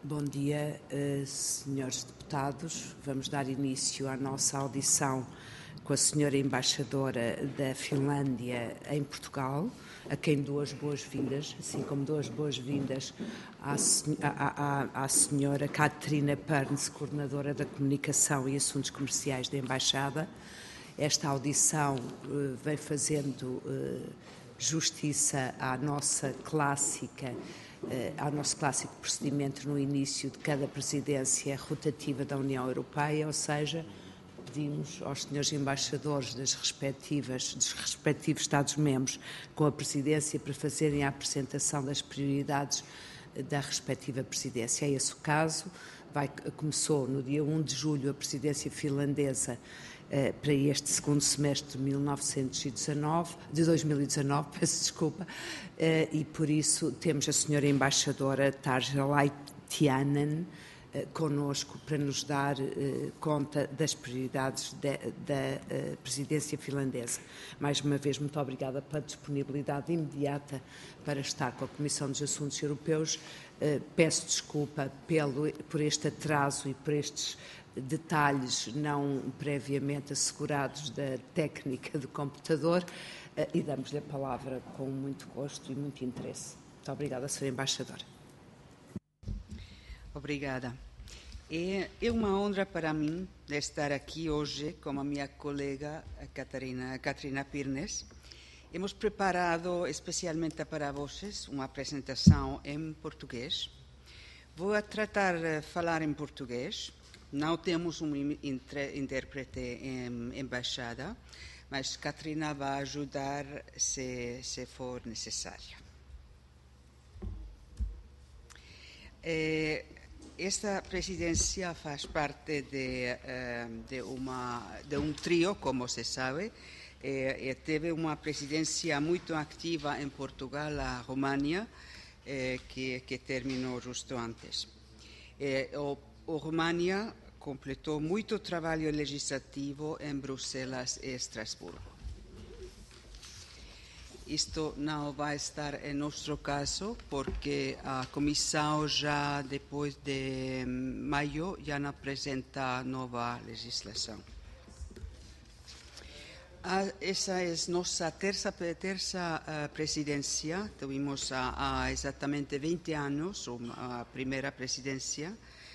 Bom dia, senhores deputados. Vamos dar início à nossa audição com a senhora embaixadora da Finlândia em Portugal, a quem dou as boas-vindas, assim como dou as boas-vindas à senhora Katarina Perns, coordenadora da Comunicação e Assuntos Comerciais da Embaixada. Esta audição vem fazendo justiça ao nosso clássico procedimento no início de cada presidência rotativa da União Europeia, ou seja, pedimos aos senhores embaixadores dos respectivos Estados-membros com a presidência para fazerem a apresentação das prioridades da respectiva presidência. É esse o caso. Começou no dia 1 de julho a presidência finlandesa para este segundo semestre de 2019, peço desculpa, e por isso temos a senhora embaixadora Tarja Laitiainen connosco para nos dar conta das prioridades da presidência finlandesa. Mais uma vez, muito obrigada pela disponibilidade imediata para estar com a Comissão dos Assuntos Europeus. Peço desculpa por este atraso e por estes detalhes não previamente assegurados da técnica do computador e damos-lhe a palavra com muito gosto e muito interesse. Muito obrigada, Sra. Embaixadora. Obrigada. É uma honra para mim estar aqui hoje com a minha colega Katarina Perns. Hemos preparado especialmente para vocês uma apresentação em português. Vou tratar de falar em português. Não temos um intérprete em embaixada, mas Katarina vai ajudar se for necessário. Esta presidência faz parte de um trio, como se sabe. Teve uma presidência muito ativa em Portugal, a România, que terminou justo antes. O România completou muito trabalho legislativo em Bruxelas e Estrasburgo. Isto não vai estar em nosso caso, porque a Comissão já depois de maio já não apresenta nova legislação. Essa é nossa terça presidência. Tivemos há exatamente 20 anos a primeira presidência.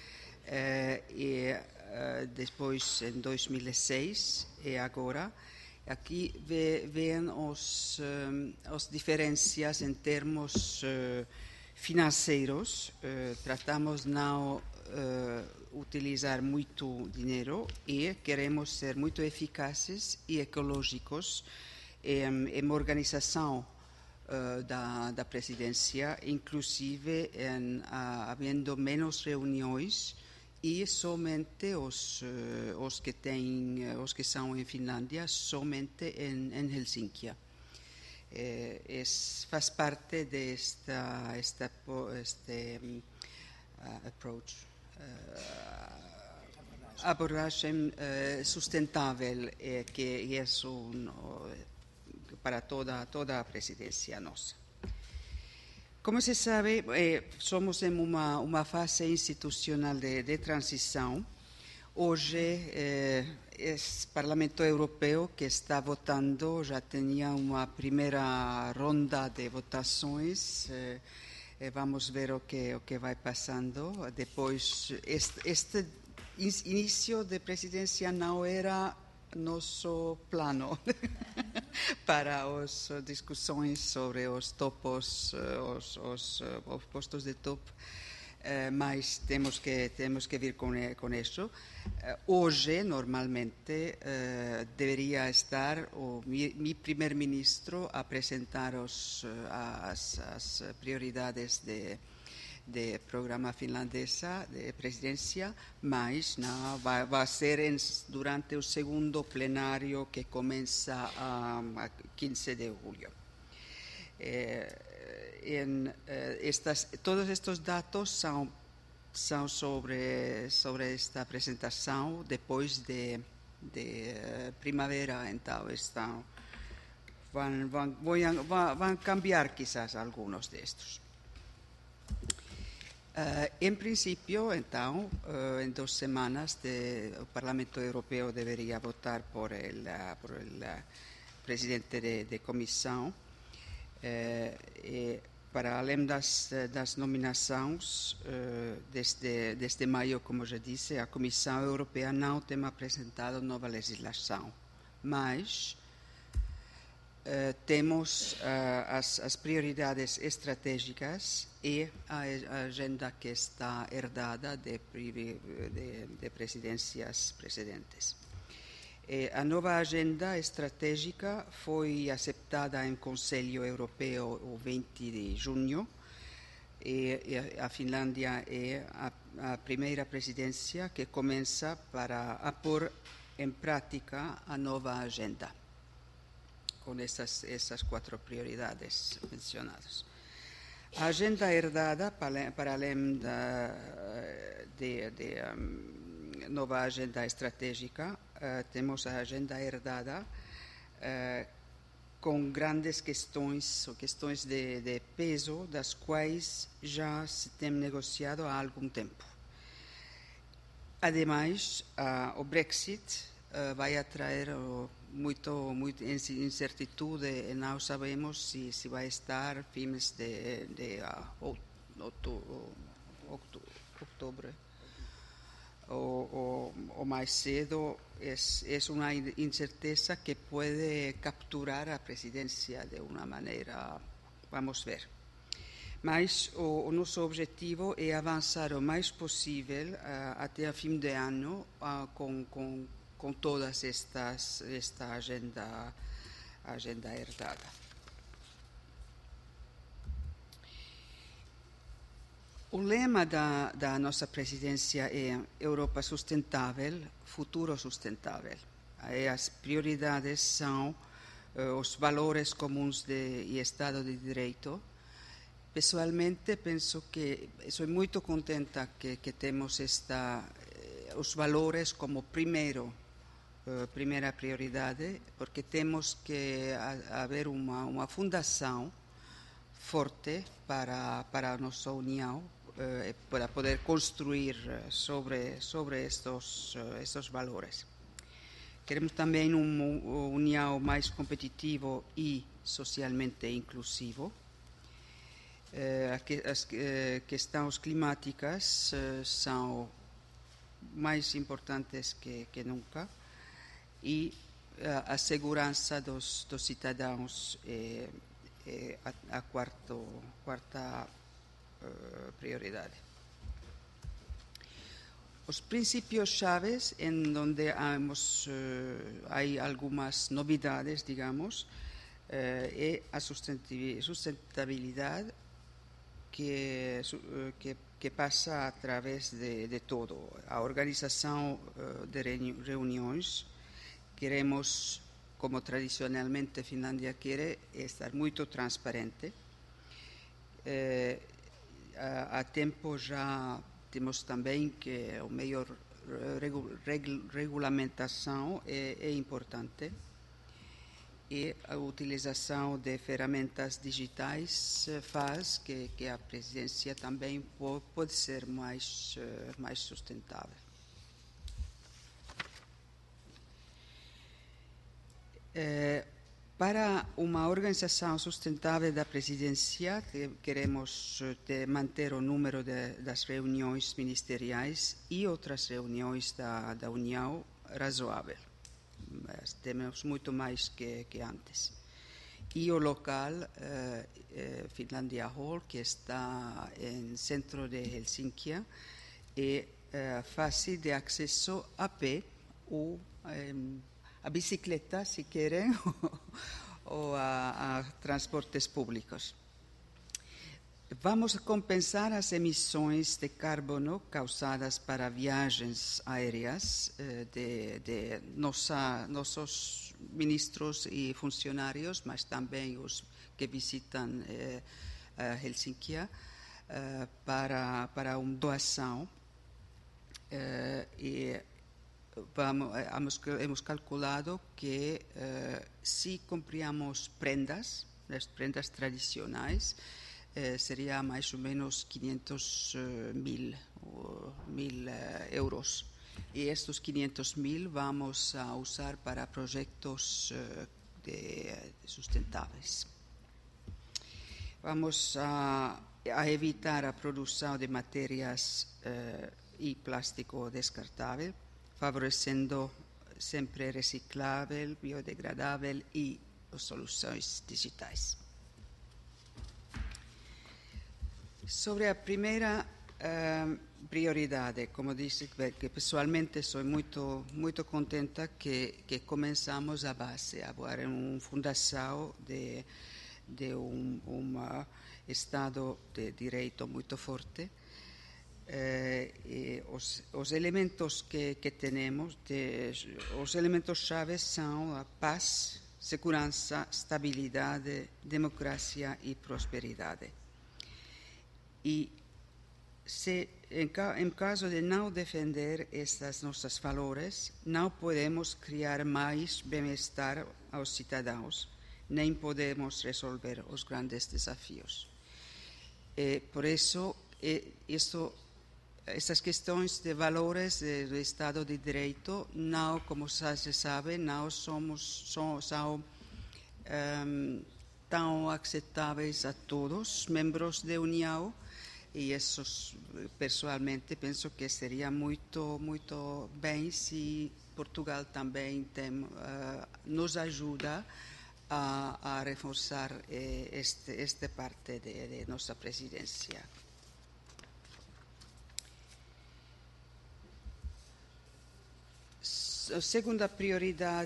E depois em 2006 e agora aqui vêm as diferenças em termos financeiros. Tratamos não utilizar muito dinheiro e queremos ser muito eficazes e ecológicos em organização da presidência, inclusive havendo menos reuniões e somente os que são em Finlândia, somente em Helsinki. Faz parte deste approach, abordagem sustentável que é para toda a presidência nossa. Como se sabe, somos em uma fase institucional de transição. Hoje, o Parlamento Europeu que está votando já tinha uma primeira ronda de votações. Vamos ver o que vai passando. Depois, este início de presidência não era nosso plano para as discussões sobre os topos, os postos de top, mas temos que vir com isso. Hoje, normalmente, deveria estar o meu primeiro-ministro a apresentar as prioridades de programa finlandesa de presidência, mas não vai ser durante o segundo plenário que começa a 15 de julho. Todos estes dados são sobre esta apresentação depois de primavera, então vão cambiar quizás alguns destes. Em princípio, então, em 2 semanas, o Parlamento Europeu deveria votar por el presidente de comissão. E para além das nomeações, desde maio, como já disse, a Comissão Europeia não tem apresentado nova legislação, mas temos as prioridades estratégicas e a agenda que está herdada de presidências precedentes. A nova agenda estratégica foi aceitada em Conselho Europeu o 20 de junho e a Finlândia é a primeira presidência que começa a pôr em prática a nova agenda, com essas 4 prioridades mencionadas. A agenda herdada, para além da nova agenda estratégica, temos a agenda herdada com grandes questões, ou questões de peso, das quais já se tem negociado há algum tempo. Ademais, o Brexit vai atrair muita incertitude e não sabemos se vai estar fins de outubro ou mais cedo. É uma incerteza que pode capturar a presidência de uma maneira, vamos ver. Mas o nosso objetivo é avançar o mais possível até a fim de ano com todas esta agenda herdada. O lema da nossa presidência é Europa sustentável, futuro sustentável. As prioridades são os valores comuns e Estado de Direito. Pessoalmente, penso que sou muito contenta que temos os valores como primeira prioridade, porque temos que haver uma fundação forte para a nossa União, para poder construir sobre estes valores. Queremos também uma União mais competitiva e socialmente inclusiva. As questões climáticas são mais importantes que nunca, e a segurança dos cidadãos é a quarta prioridade. Os princípios chaves em onde há algumas novidades, digamos, é a sustentabilidade que passa através de todo. A organização de reuniões. Queremos, como tradicionalmente a Finlândia quer, estar muito transparente. Há tempo já temos também que a melhor regulamentação é importante, e a utilização de ferramentas digitais faz que a presidência também pode ser mais sustentável. Para uma organização sustentável da presidência, queremos manter o número das reuniões ministeriais e outras reuniões da União razoável. Mas temos muito mais que antes. E o local, Finlandia Hall, que está no centro de Helsinki, é fácil de acesso a pé ou a bicicleta, se querem, ou a transportes públicos. Vamos compensar as emissões de carbono causadas para viagens aéreas de nossos ministros e funcionários, mas também os que visitam Helsinki, para uma doação. E hemos calculado que se compramos as prendas tradicionais, sería más o menos 500.000 euros. Y estos 500.000 vamos a usar para proyectos sustentables. Vamos a evitar la producción de materias y plástico descartable, favoreciendo siempre reciclable, biodegradable y soluciones digitales. Sobre la primera prioridad, como dice, que personalmente soy muy contenta que comenzamos a base a ver una fundación de un Estado de Derecho muy fuerte. Los elementos que tenemos, los elementos claves son la paz, seguridad, estabilidad, democracia y prosperidad. Y en caso de no defender estos nuestros valores, no podemos crear más bienestar a los ciudadanos, ni podemos resolver los grandes desafíos. Por eso, estas cuestiones de valores del Estado de Derecho, no, como se sabe, no son tan aceptables a todos miembros de la Unión. Y eso personalmente pienso que sería muy bien si Portugal también nos ayuda a reforzar esta parte de nuestra presidencia. Segunda prioridad,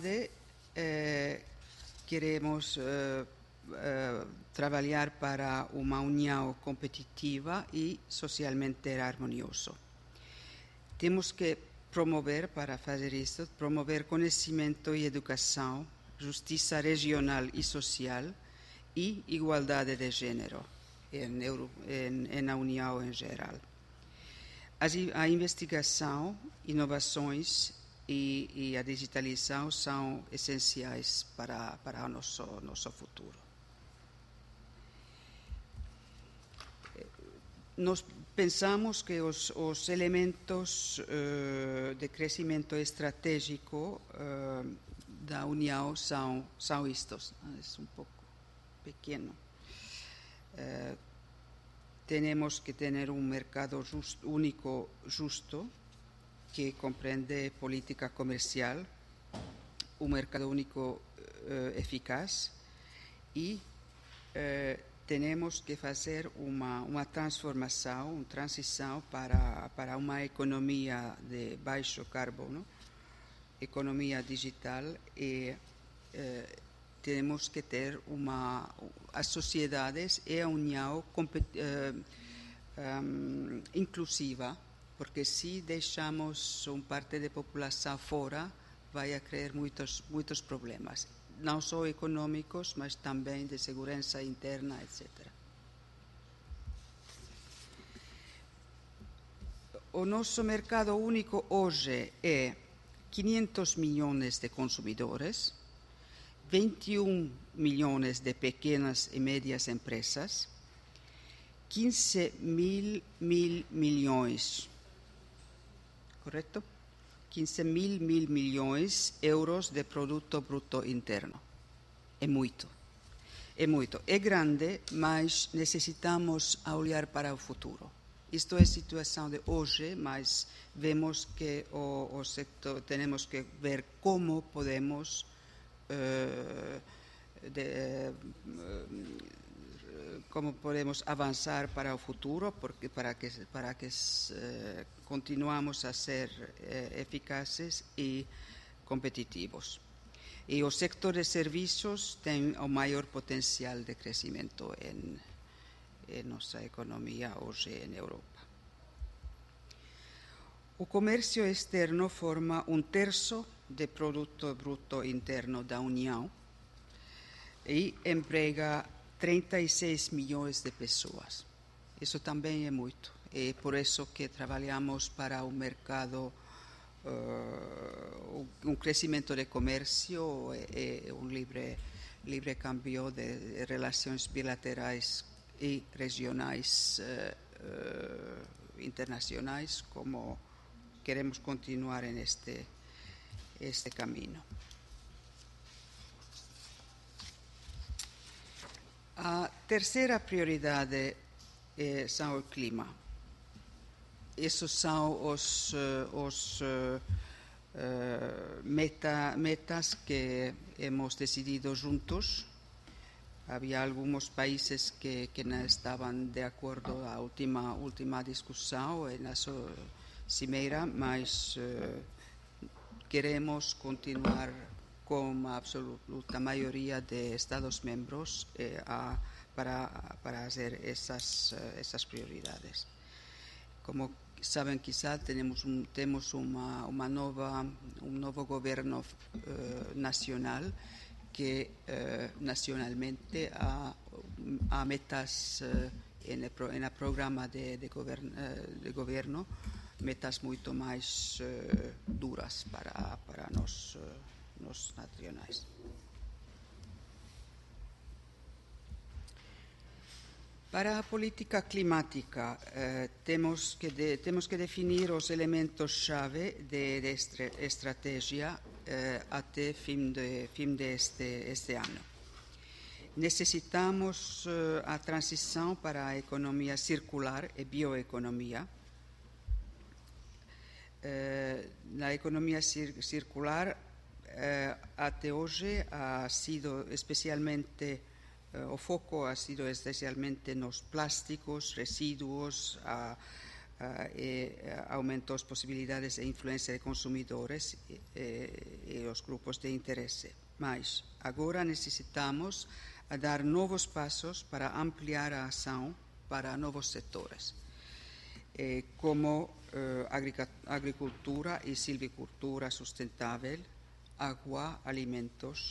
queremos trabajar para una unión competitiva y socialmente armoniosa. Tenemos que promover, para hacer esto, promover conocimiento y educación, justicia regional y social y igualdad de género en la Unión en general. A investigación, innovaciones y la digitalización son esenciales para nuestro futuro. Nos pensamos que los elementos de crecimiento estratégico de la Unión son estos. Es un poco pequeño. Tenemos que tener un mercado único justo que comprende política comercial, un mercado único eficaz y tenemos que hacer una transformación, una transición para una economía de bajo carbono, economía digital y tenemos que tener las sociedades y una unión inclusiva, porque si dejamos una parte de la población fuera, va a crear muchos problemas, no solo económicos, mas también de seguridad interna, etc. Nuestro mercado único hoy es 500 millones de consumidores, 21 millones de pequeñas y medias empresas, 15.000 millones, ¿correcto? 15.000 millones de euros de Producto Bruto Interno. Es mucho. Es grande, mas necesitamos olhar para el futuro. Esto es situación de hoy, mas vemos que o sector tenemos que ver cómo podemos avanzar para el futuro, porque para que continuamos a ser eficaces y competitivos. Y el sector de servicios tiene un mayor potencial de crecimiento en nuestra economía hoy en Europa. El comercio externo forma 1/3 del Producto Bruto Interno de la Unión y emplea 36 millones de personas. Eso también es mucho. Y por eso que trabajamos para un mercado, un crecimiento de comercio, un libre cambio de relaciones bilaterales e regionais internacionais, como queremos continuar en este camino. A terceira prioridade são o clima. Esses são os metas que hemos decidido juntos. Había algunos países que no estaban de acuerdo a última discussão na cimeira, mas queremos continuar con a absoluta mayoría de Estados miembros para hacer esas prioridades. Como saben, quizá tenemos un nuevo gobierno nacional que nacionalmente ha metas en el programa de gobierno, metas muito mais duras para nos nacionais. Para a política climática, temos que definir os elementos-chave de estratégia até fim de este ano. Necessitamos a transição para a economia circular e bioeconomia. Na economia circular, até hoje ha sido especialmente o foco ha sido especialmente nos plásticos, residuos, aumentou as possibilidades e influência de consumidores e os grupos de interesse. Mas agora necessitamos dar novos passos para ampliar a ação para novos setores, como agricultura e silvicultura sustentável, agua, alimentos,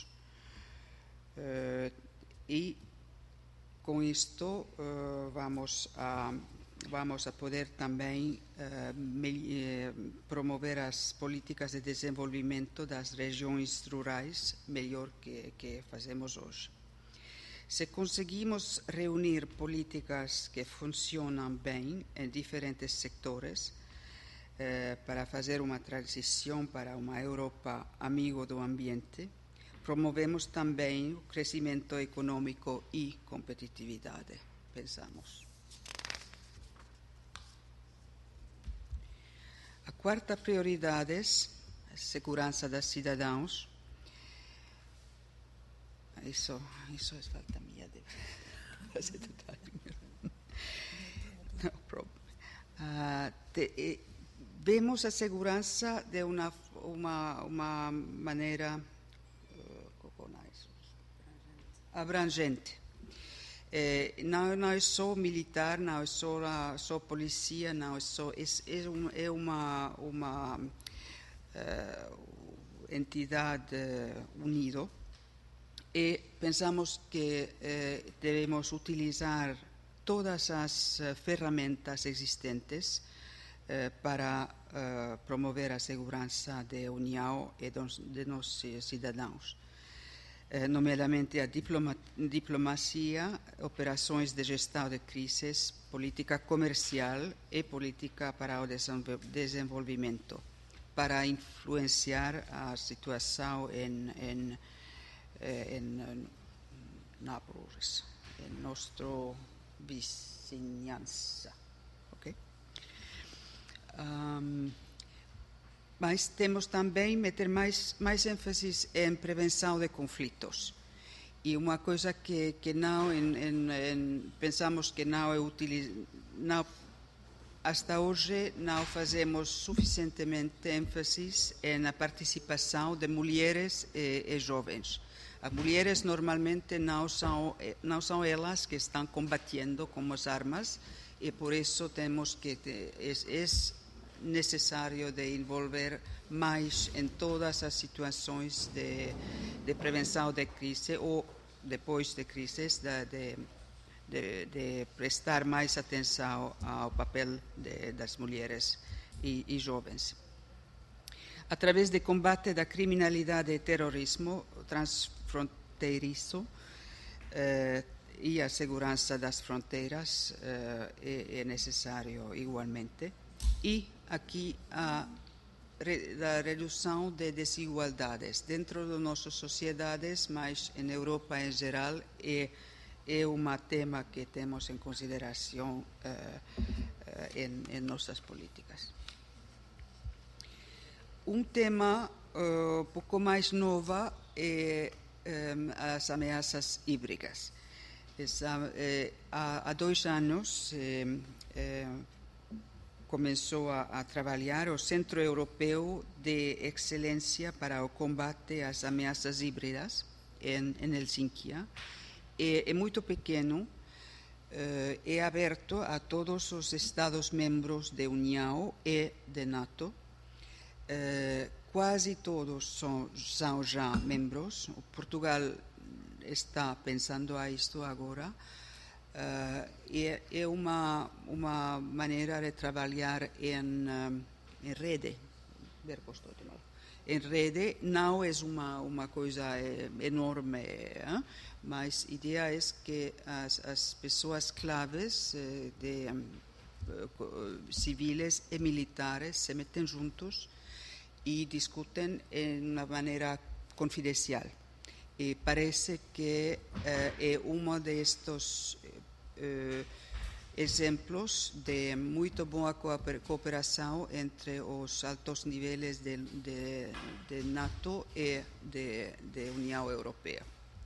y con esto vamos a poder también promover as políticas de desenvolvimento das regiões rurais melhor que fazemos hoje. Se conseguimos reunir políticas que funcionam bem em diferentes sectores para fazer uma transição para uma Europa amigo do ambiente, promovemos também o crescimento econômico e competitividade, pensamos. A quarta prioridade é a segurança dos cidadãos. Isso é falta minha de fazer detalhe. No problem. Vemos a segurança de uma maneira abrangente. Não é só militar, não é só polícia, não é só é uma entidade unida e pensamos que devemos utilizar todas as ferramentas existentes para promover a segurança da União e de nossos cidadãos. Nomeadamente a diplomacia, operações de gestão de crises, política comercial e política para o desenvolvimento, para influenciar a situação em nabores, em nossa vizinhança. Okay? Mas temos também meter mais ênfase em prevenção de conflitos. E uma coisa que não pensamos que não é hasta hoje não fazemos suficientemente ênfase na participação de mulheres e jovens. As mulheres normalmente não são elas que estão combatendo com as armas e por isso temos que é necessário de envolver mais em todas as situações de prevenção de crise ou depois de crises, de prestar mais atenção ao papel das mulheres e jovens. Através do combate da criminalidade e terrorismo transfronteiriço, e a segurança das fronteiras é necessário igualmente. E aqui a redução de desigualdades dentro das nossas sociedades, mas em Europa em geral é um tema que temos em consideração em nossas políticas. Um tema pouco mais novo é as ameaças híbridas. Há 2 anos começou a trabalhar o Centro Europeu de Excelência para o Combate às Ameaças Híbridas em Helsinki. É muito pequeno, é aberto a todos os Estados-membros da União e da NATO. Quase todos são já membros. O Portugal está pensando a isto agora. É uma maneira de trabalhar em rede. Em rede não é uma coisa enorme, mas a ideia é que as pessoas claves civis e militares se metem juntos e discutem de uma maneira confidencial. E parece que é um destes exemplos de muito boa cooperação entre os altos níveis de NATO e de União Europeia.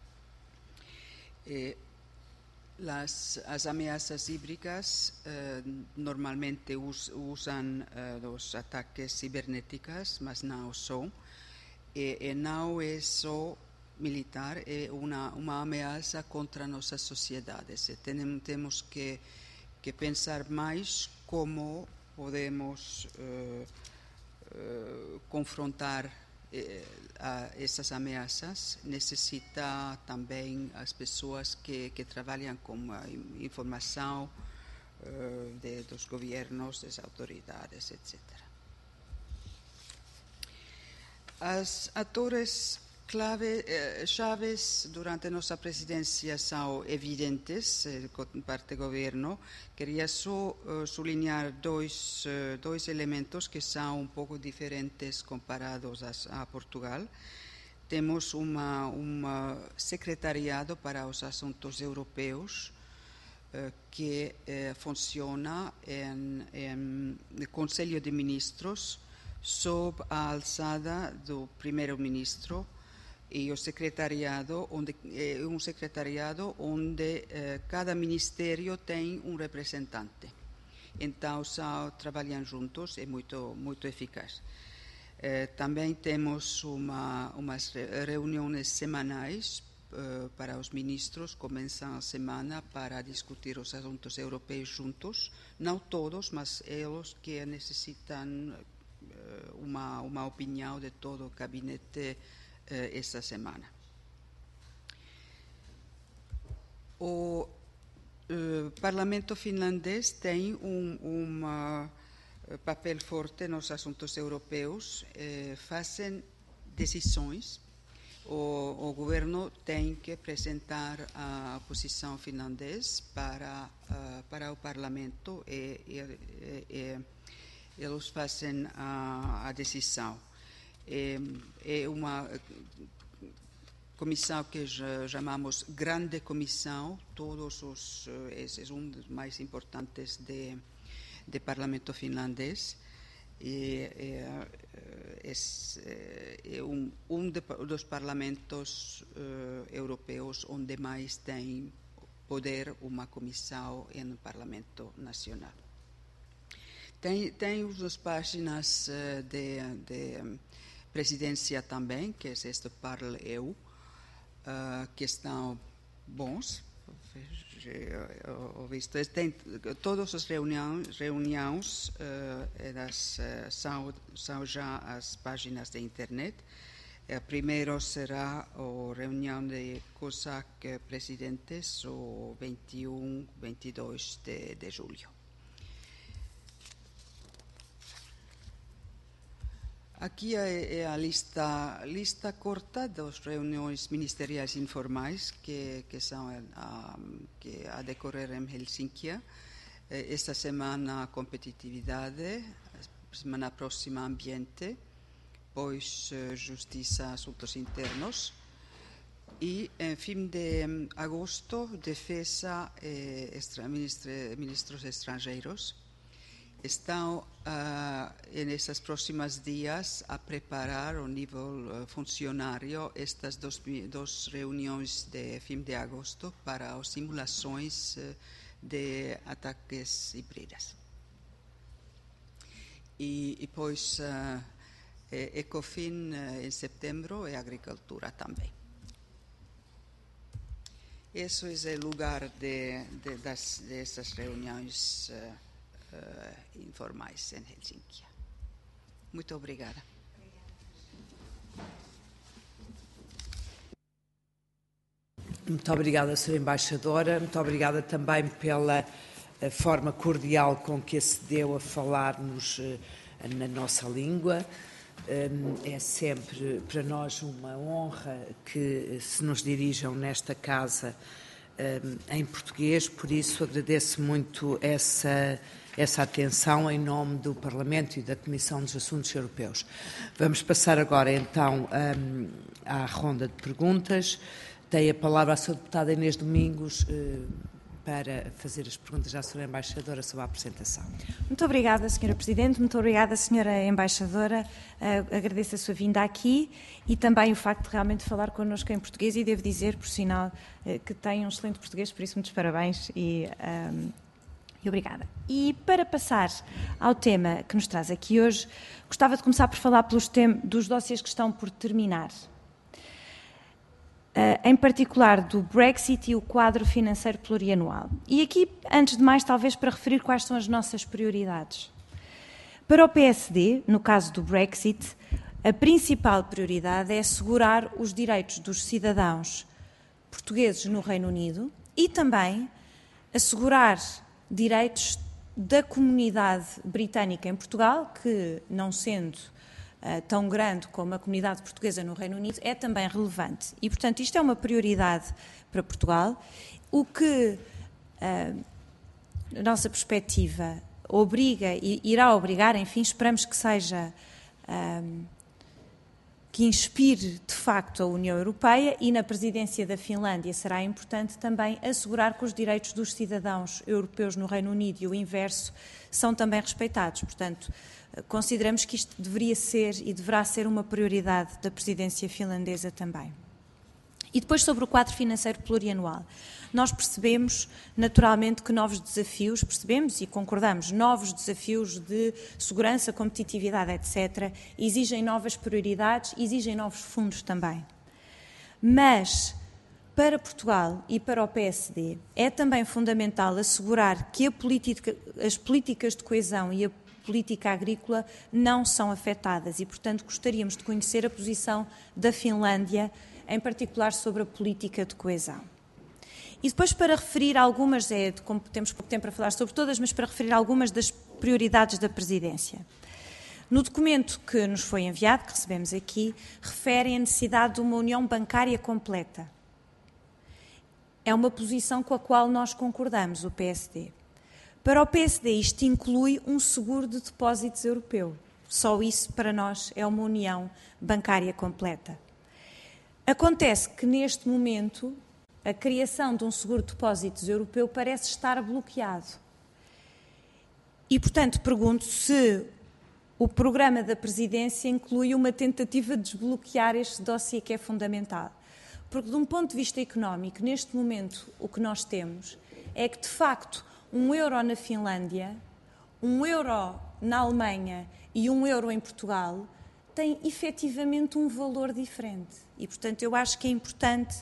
As ameaças híbridas normalmente usam os ataques cibernéticos, mas não só. E não é só militar, é uma ameaça contra nossas sociedades. E temos que pensar mais como podemos confrontar essas ameaças. Necessita também as pessoas que trabalham com a informação dos governos, das autoridades, etc. As atores chaves durante nossa presidência são evidentes, parte do governo. Queria só sublinhar dois elementos que são pouco diferentes comparados a Portugal. Temos um secretariado para os assuntos europeus que funciona no Conselho de Ministros sob a alçada do primeiro-ministro, e o secretariado é um secretariado onde cada ministério tem um representante. Então, trabalham juntos, é muito eficaz. Também temos umas reuniões semanais para os ministros, começam a semana para discutir os assuntos europeus juntos, não todos, mas eles que necessitam uma opinião de todo o gabinete esta semana. O Parlamento finlandês tem papel forte nos assuntos europeus, fazem decisões. O governo tem que apresentar a posição finlandesa para o Parlamento e eles fazem a decisão. É uma comissão que chamamos Grande Comissão, esse é um dos mais importantes do Parlamento finlandês. É um dos parlamentos europeus onde mais tem poder uma comissão no Parlamento Nacional. Tem umas páginas de presidência também, que é este Parl EU, que estão bons. Visto. Tem todas as reuniões são já as páginas da internet. Primeiro será a reunião de COSAC presidentes, o 21, 22 de julho. Aqui é a lista corta das reuniões ministeriais informais que a decorrer em Helsínquia. Esta semana competitividade, semana próxima ambiente, pois justiça, assuntos internos. E em fim de agosto, defesa e ministros estrangeiros estão nesses próximos dias a preparar ao nível funcionário estas duas reuniões de fim de agosto para as simulações de ataques híbridos. E depois Ecofin em setembro e agricultura também. Esse é o lugar dessas reuniões informais em Helsínquia. Muito obrigada. Muito obrigada, Sra. Embaixadora. Muito obrigada também pela forma cordial com que acedeu a falar-nos na nossa língua. É sempre para nós uma honra que se nos dirijam nesta casa em português, por isso agradeço muito essa atenção em nome do Parlamento e da Comissão dos Assuntos Europeus. Vamos passar agora então à ronda de perguntas. Tem a palavra a Sra. Deputada Inês Domingos para fazer as perguntas à Sra. Embaixadora sobre a apresentação. Muito obrigada, Sra. Presidente, muito obrigada, Sra. Embaixadora. Agradeço a sua vinda aqui e também o facto de realmente falar connosco em português e devo dizer, por sinal, que tem um excelente português, por isso muitos parabéns e obrigada. E para passar ao tema que nos traz aqui hoje, gostava de começar por falar dos dossiês que estão por terminar. Em particular do Brexit e o quadro financeiro plurianual. E aqui, antes de mais, talvez para referir quais são as nossas prioridades. Para o PSD, no caso do Brexit, a principal prioridade é assegurar os direitos dos cidadãos portugueses no Reino Unido e também assegurar direitos da comunidade britânica em Portugal, que, não sendo tão grande como a comunidade portuguesa no Reino Unido, é também relevante. E, portanto, isto é uma prioridade para Portugal, o que, a nossa perspectiva, obriga e irá obrigar, enfim, esperamos que seja, que inspire, de facto, a União Europeia e na presidência da Finlândia será importante também assegurar que os direitos dos cidadãos europeus no Reino Unido e o inverso são também respeitados. Portanto, consideramos que isto deveria ser e deverá ser uma prioridade da presidência finlandesa também. E depois sobre o quadro financeiro plurianual. Nós percebemos, naturalmente, que novos desafios, percebemos e concordamos, novos desafios de segurança, competitividade, etc., exigem novas prioridades, exigem novos fundos também. Mas, para Portugal e para o PSD, é também fundamental assegurar que as políticas de coesão e a política agrícola não são afetadas e, portanto, gostaríamos de conhecer a posição da Finlândia, em particular sobre a política de coesão. E depois para referir algumas, como temos pouco tempo para falar sobre todas, mas para referir algumas das prioridades da presidência. No documento que nos foi enviado, que recebemos aqui, referem a necessidade de uma união bancária completa. É uma posição com a qual nós concordamos, o PSD. Para o PSD, isto inclui um seguro de depósitos europeu. Só isso, para nós, é uma união bancária completa. Acontece que, neste momento, a criação de um seguro de depósitos europeu parece estar bloqueado. E, portanto, pergunto se o programa da presidência inclui uma tentativa de desbloquear este dossiê que é fundamental. Porque, de um ponto de vista económico, neste momento, o que nós temos é que, de facto, €1 na Finlândia, €1 na Alemanha e €1 em Portugal têm efetivamente um valor diferente. E, portanto, eu acho que é importante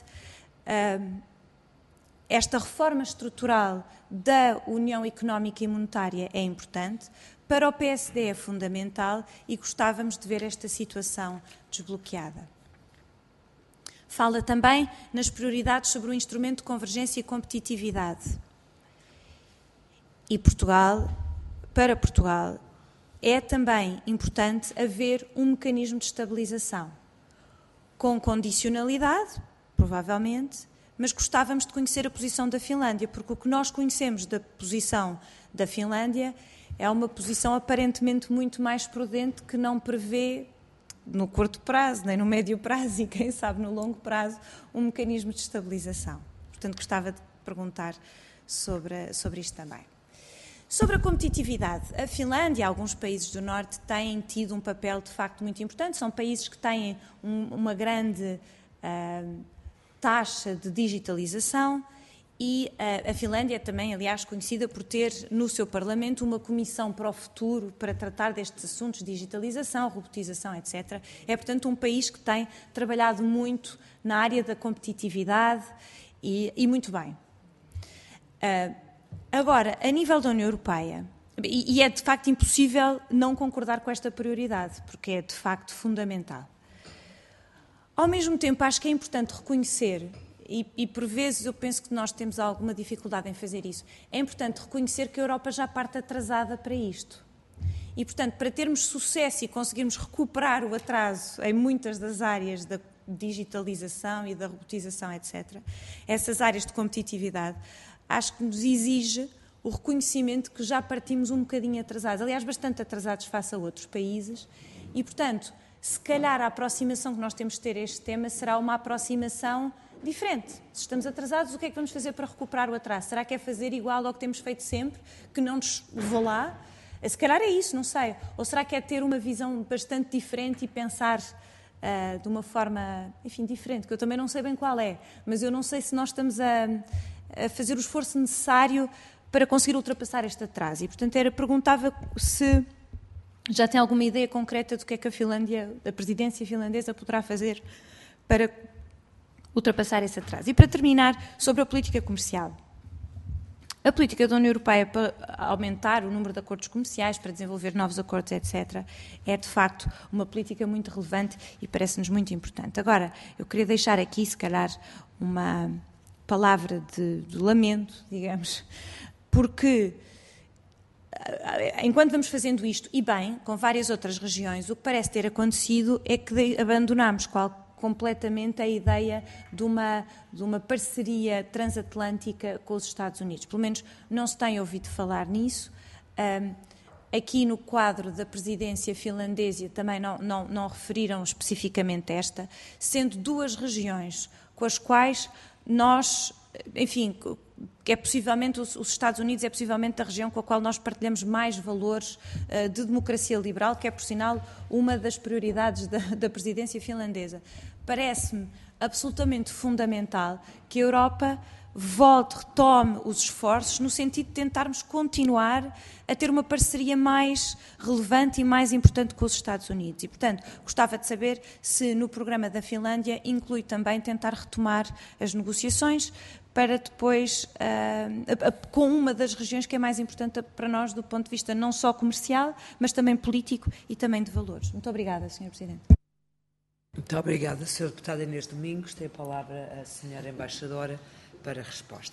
esta reforma estrutural da União Económica e Monetária é importante, para o PSD é fundamental e gostávamos de ver esta situação desbloqueada. Fala também nas prioridades sobre o instrumento de convergência e competitividade. E Portugal, para Portugal, é também importante haver um mecanismo de estabilização, com condicionalidade, provavelmente, mas gostávamos de conhecer a posição da Finlândia, porque o que nós conhecemos da posição da Finlândia é uma posição aparentemente muito mais prudente, que não prevê, no curto prazo, nem no médio prazo e, quem sabe, no longo prazo, um mecanismo de estabilização. Portanto, gostava de perguntar sobre isto também. Sobre a competitividade, a Finlândia e alguns países do Norte têm tido um papel, de facto, muito importante. São países que têm uma grande taxa de digitalização e a Finlândia é também, aliás, conhecida por ter no seu Parlamento uma comissão para o futuro para tratar destes assuntos, digitalização, robotização, etc. É, portanto, um país que tem trabalhado muito na área da competitividade e muito bem. Agora, a nível da União Europeia, e é de facto impossível não concordar com esta prioridade, porque é de facto fundamental. Ao mesmo tempo, acho que é importante reconhecer, e por vezes eu penso que nós temos alguma dificuldade em fazer isso, é importante reconhecer que a Europa já parte atrasada para isto. E, portanto, para termos sucesso e conseguirmos recuperar o atraso em muitas das áreas da digitalização e da robotização, etc., essas áreas de competitividade, acho que nos exige o reconhecimento que já partimos um bocadinho atrasados, aliás, bastante atrasados face a outros países, e, portanto, se calhar a aproximação que nós temos de ter a este tema será uma aproximação diferente. Se estamos atrasados, o que é que vamos fazer para recuperar o atraso? Será que é fazer igual ao que temos feito sempre, que não nos levou lá? Se calhar é isso, não sei. Ou será que é ter uma visão bastante diferente e pensar de uma forma, enfim, diferente, que eu também não sei bem qual é, mas eu não sei se nós estamos a fazer o esforço necessário para conseguir ultrapassar este atraso. E, portanto, perguntava se já tem alguma ideia concreta do que é que a presidência finlandesa poderá fazer para ultrapassar esse atraso. E, para terminar, sobre a política comercial. A política da União Europeia para aumentar o número de acordos comerciais, para desenvolver novos acordos, etc., é, de facto, uma política muito relevante e parece-nos muito importante. Agora, eu queria deixar aqui, se calhar, uma palavra de lamento, digamos, porque, enquanto vamos fazendo isto, e bem, com várias outras regiões, o que parece ter acontecido é que abandonamos completamente a ideia de uma parceria transatlântica com os Estados Unidos. Pelo menos não se tem ouvido falar nisso. Aqui no quadro da presidência finlandesa também não referiram especificamente esta, sendo duas regiões com as quais nós, enfim, que é possivelmente, os Estados Unidos é possivelmente a região com a qual nós partilhamos mais valores de democracia liberal, que é, por sinal, uma das prioridades da presidência finlandesa. Parece-me absolutamente fundamental que a Europa retome os esforços no sentido de tentarmos continuar a ter uma parceria mais relevante e mais importante com os Estados Unidos. E, portanto, gostava de saber se no programa da Finlândia inclui também tentar retomar as negociações para depois, com uma das regiões que é mais importante para nós do ponto de vista não só comercial, mas também político e também de valores. Muito obrigada, Sr. Presidente. Muito obrigada, Sra. Deputada Inês Domingos. Tem a palavra a Sra. Embaixadora para a resposta.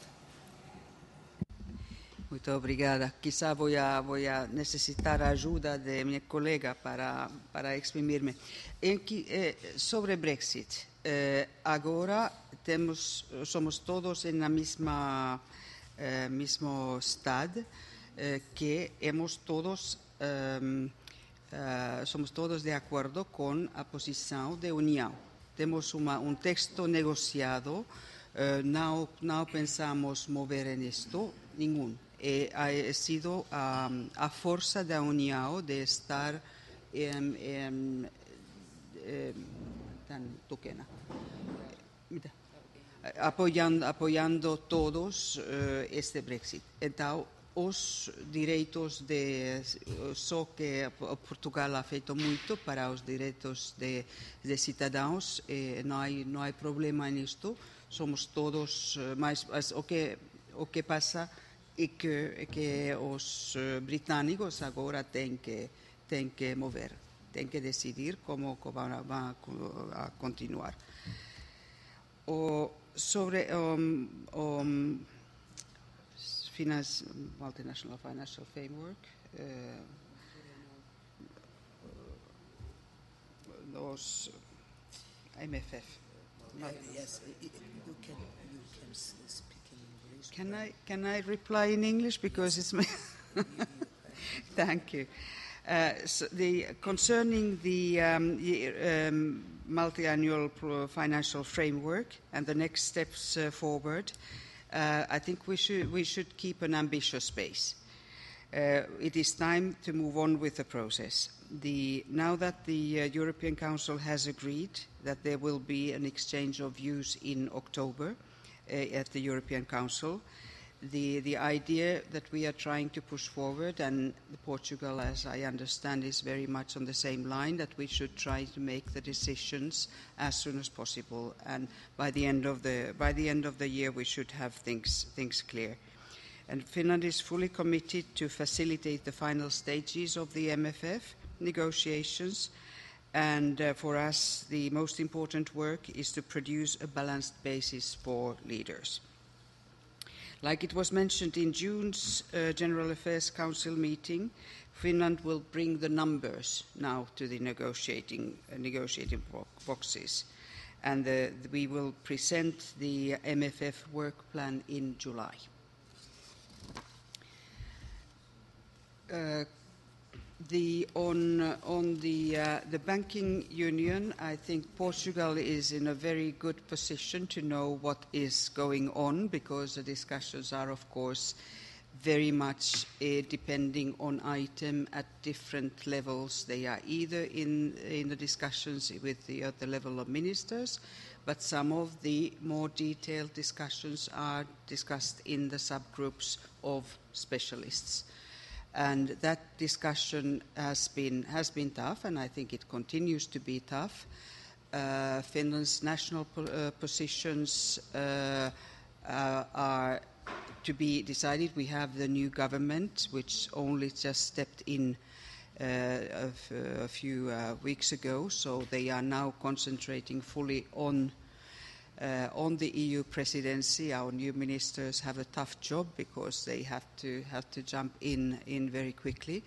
Muito obrigada. Quizá vou necessitar a ajuda de minha colega para exprimir-me. Sobre Brexit, agora somos todos na mesmo estado, que somos todos de acordo com a posição da União. Temos um texto negociado, não pensamos mover nisto nenhum. Ha sido a força da União de estar apoiando todos este Brexit. Então, os direitos só que Portugal ha feito muito para os direitos de cidadãos, não há problema nisto. Somos todos, mas o que passa é que os britânicos agora têm que mover, têm que decidir como vão continuar. Sobre Multinational Financial Framework, those MFF. Yes, you can speak in English. Can I reply in English because it's my Thank you. So concerning the multi-annual financial framework and the next steps forward, I think we should keep an ambitious pace. It is time to move on with the process. Now that the European Council has agreed that there will be an exchange of views in October at the European Council, the idea that we are trying to push forward, and Portugal, as I understand, is very much on the same line, that we should try to make the decisions as soon as possible, and by the end of the year we should have things clear. And Finland is fully committed to facilitate the final stages of the MFF negotiations, and for us the most important work is to produce a balanced basis for leaders. Like it was mentioned in June's General Affairs Council meeting, Finland will bring the numbers now to the negotiating boxes, and we will present the MFF work plan in July. On the banking union, I think Portugal is in a very good position to know what is going on, because the discussions are, of course, very much depending on item at different levels. They are either in the discussions at the level of ministers, but some of the more detailed discussions are discussed in the subgroups of specialists. And that discussion has been tough, and I think it continues to be tough. Finland's national positions are to be decided. We have the new government, which only just stepped in a few weeks ago, so they are now concentrating fully on the EU presidency. Our new ministers have a tough job because they have to jump in very quickly.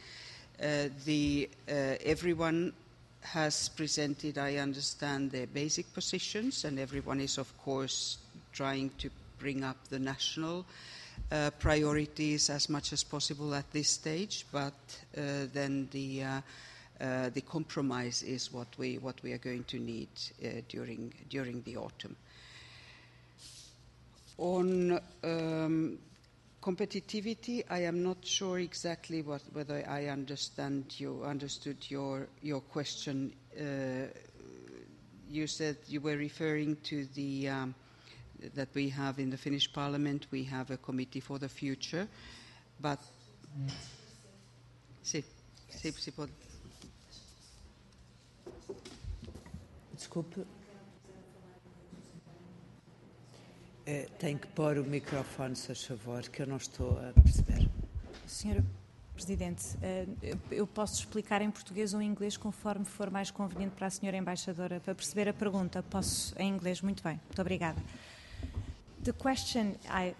Everyone has presented, I understand, their basic positions, and everyone is, of course, trying to bring up the national priorities as much as possible at this stage. But then the compromise is what we are going to need during the autumn. On competitivity, I am not sure exactly whether I understood your question. You said you were referring to the that we have in the Finnish Parliament. We have a committee for the future, but Desculpe. Tem que pôr o microfone, se faz favor, que eu não estou a perceber. Senhora Presidente, eu posso explicar em português ou em inglês conforme for mais conveniente para a senhora embaixadora. Para perceber a pergunta, posso em inglês? Muito bem, muito obrigada. The question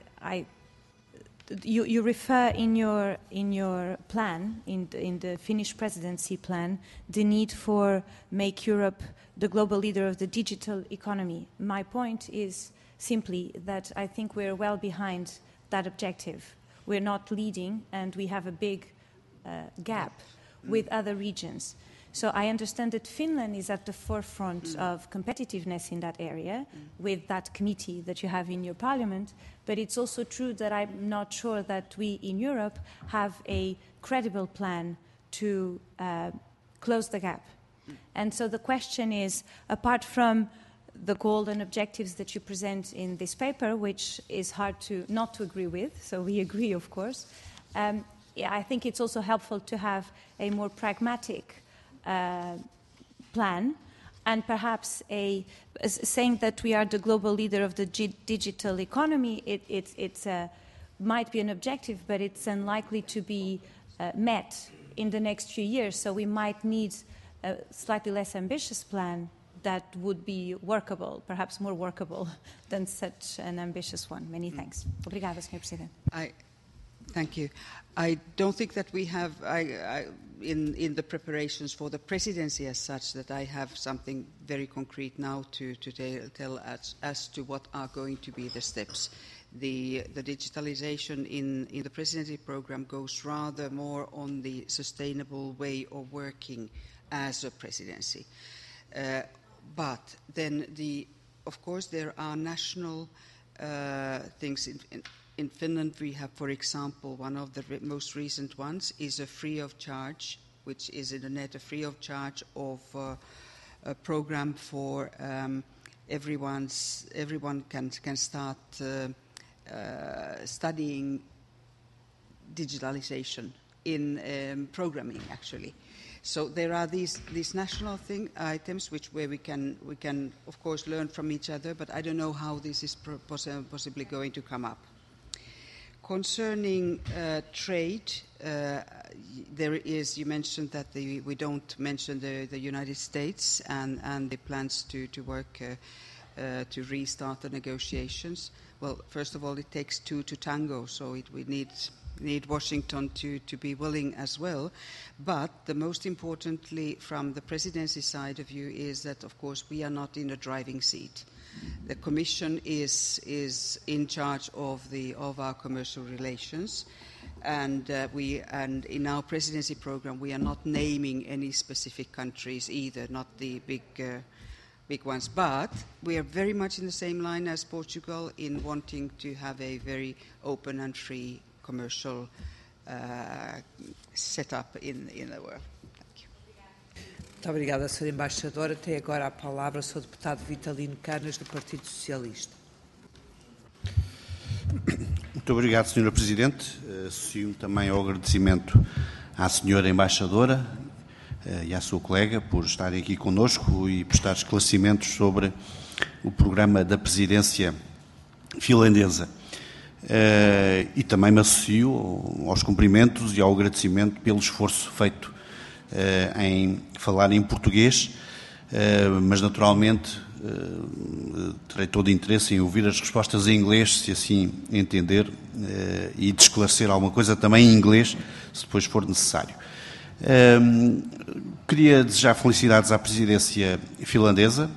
you refer in your plan, in the Finnish presidency plan, the need for make Europe the global leader of the digital economy. My point is simply that I think we're well behind that objective. We're not leading, and we have a big gap with other regions. So I understand that Finland is at the forefront of competitiveness in that area with that committee that you have in your parliament, but it's also true that I'm not sure that we in Europe have a credible plan to close the gap. And so the question is, apart from the goal and objectives that you present in this paper, which is hard not to agree with, so we agree, of course, I think it's also helpful to have a more pragmatic plan, and perhaps saying that we are the global leader of the digital economy, it might be an objective, but it's unlikely to be met in the next few years, so we might need a slightly less ambitious plan that would be workable, perhaps more workable than such an ambitious one. Many thanks. Obrigada, Sr. Presidente. Thank you. I don't think that we have, in the preparations for the presidency as such, that I have something very concrete now to tell us as to what are going to be the steps. The digitalization in the presidency program goes rather more on the sustainable way of working as a presidency. But then, of course, there are national things. In Finland, we have, for example, one of the most recent ones is a free of charge, which is in the net, a free of charge of a program for everyone can start studying digitalization in programming, actually. So there are these national items where we can of course learn from each other, but I don't know how this is possibly going to come up. Concerning trade, there is, you mentioned that we don't mention the United States and the plans to work to restart the negotiations. Well, first of all, it takes two to tango, so we need Washington to be willing as well. But the most importantly, from the presidency side of view, is that, of course, we are not in a driving seat. The Commission is in charge of our commercial relations, and in our presidency program we are not naming any specific countries either, not the big ones. But we are very much in the same line as Portugal in wanting to have a very open and free commercial setup in the world. Muito obrigada, Sra. Embaixadora. Tem agora a palavra o Sr. Deputado Vitalino Canas, do Partido Socialista. Muito obrigado, Sra. Presidente. Associo também ao agradecimento à Sra. Embaixadora e à sua colega por estarem aqui conosco e prestar esclarecimentos sobre o programa da presidência finlandesa. E também me associo aos cumprimentos e ao agradecimento pelo esforço feito em falar em português, mas naturalmente terei todo o interesse em ouvir as respostas em inglês, se assim entender, e de esclarecer alguma coisa também em inglês, se depois for necessário. Queria desejar felicidades à presidência finlandesa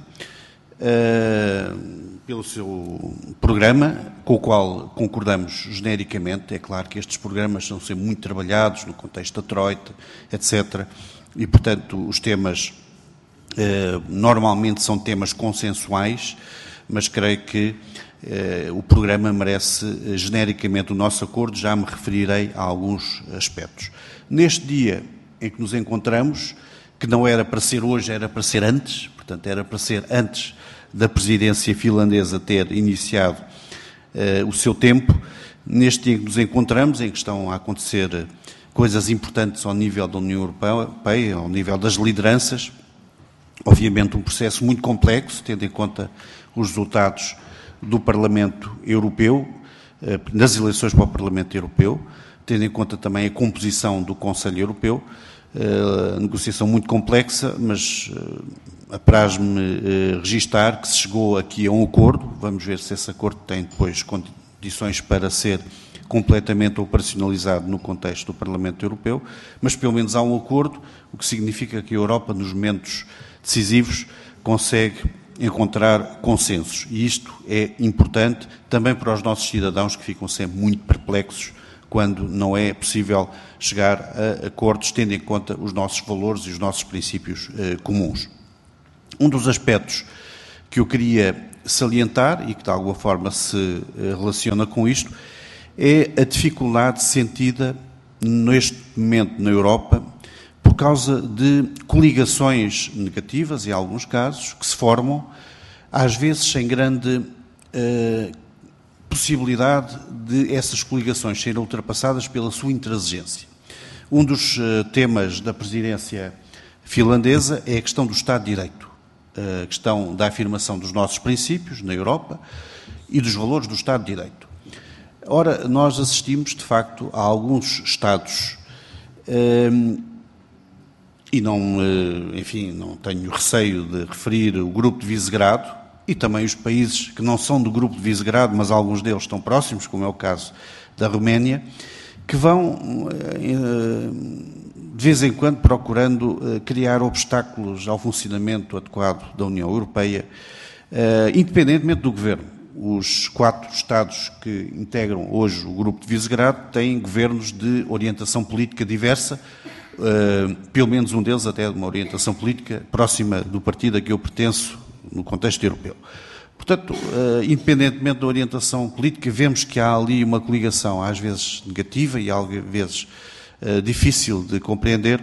pelo seu programa, com o qual concordamos genericamente. É claro que estes programas são sempre muito trabalhados no contexto da Troika, etc. E, portanto, os temas normalmente são temas consensuais, mas creio que o programa merece genericamente o nosso acordo. Já me referirei a alguns aspectos. Neste dia em que nos encontramos, que não era para ser hoje, era para ser antes, portanto, era para ser antes da presidência finlandesa ter iniciado o seu tempo, neste dia em que nos encontramos, em que estão a acontecer coisas importantes ao nível da União Europeia, ao nível das lideranças, obviamente um processo muito complexo, tendo em conta os resultados do Parlamento Europeu, nas eleições para o Parlamento Europeu, tendo em conta também a composição do Conselho Europeu, a negociação muito complexa, mas apraz-me registar que se chegou aqui a um acordo. Vamos ver se esse acordo tem depois condições para ser completamente operacionalizado no contexto do Parlamento Europeu, mas pelo menos há um acordo, o que significa que a Europa, nos momentos decisivos, consegue encontrar consensos. E isto é importante também para os nossos cidadãos, que ficam sempre muito perplexos quando não é possível chegar a acordos tendo em conta os nossos valores e os nossos princípios comuns. Um dos aspectos que eu queria salientar e que de alguma forma se relaciona com isto é a dificuldade sentida neste momento na Europa por causa de coligações negativas, em alguns casos, que se formam, às vezes sem grande possibilidade de essas coligações serem ultrapassadas pela sua intransigência. Um dos temas da presidência finlandesa é a questão do Estado de Direito, a questão da afirmação dos nossos princípios na Europa e dos valores do Estado de Direito. Ora, nós assistimos, de facto, a alguns Estados, e não tenho receio de referir o Grupo de Visegrado e também os países que não são do Grupo de Visegrado, mas alguns deles estão próximos, como é o caso da Roménia, que vão, de vez em quando, procurando criar obstáculos ao funcionamento adequado da União Europeia, independentemente do governo. Os 4 Estados que integram hoje o Grupo de Visegrado têm governos de orientação política diversa, pelo menos um deles até de uma orientação política próxima do partido a que eu pertenço no contexto europeu. Portanto, independentemente da orientação política, vemos que há ali uma coligação às vezes negativa e às vezes difícil de compreender,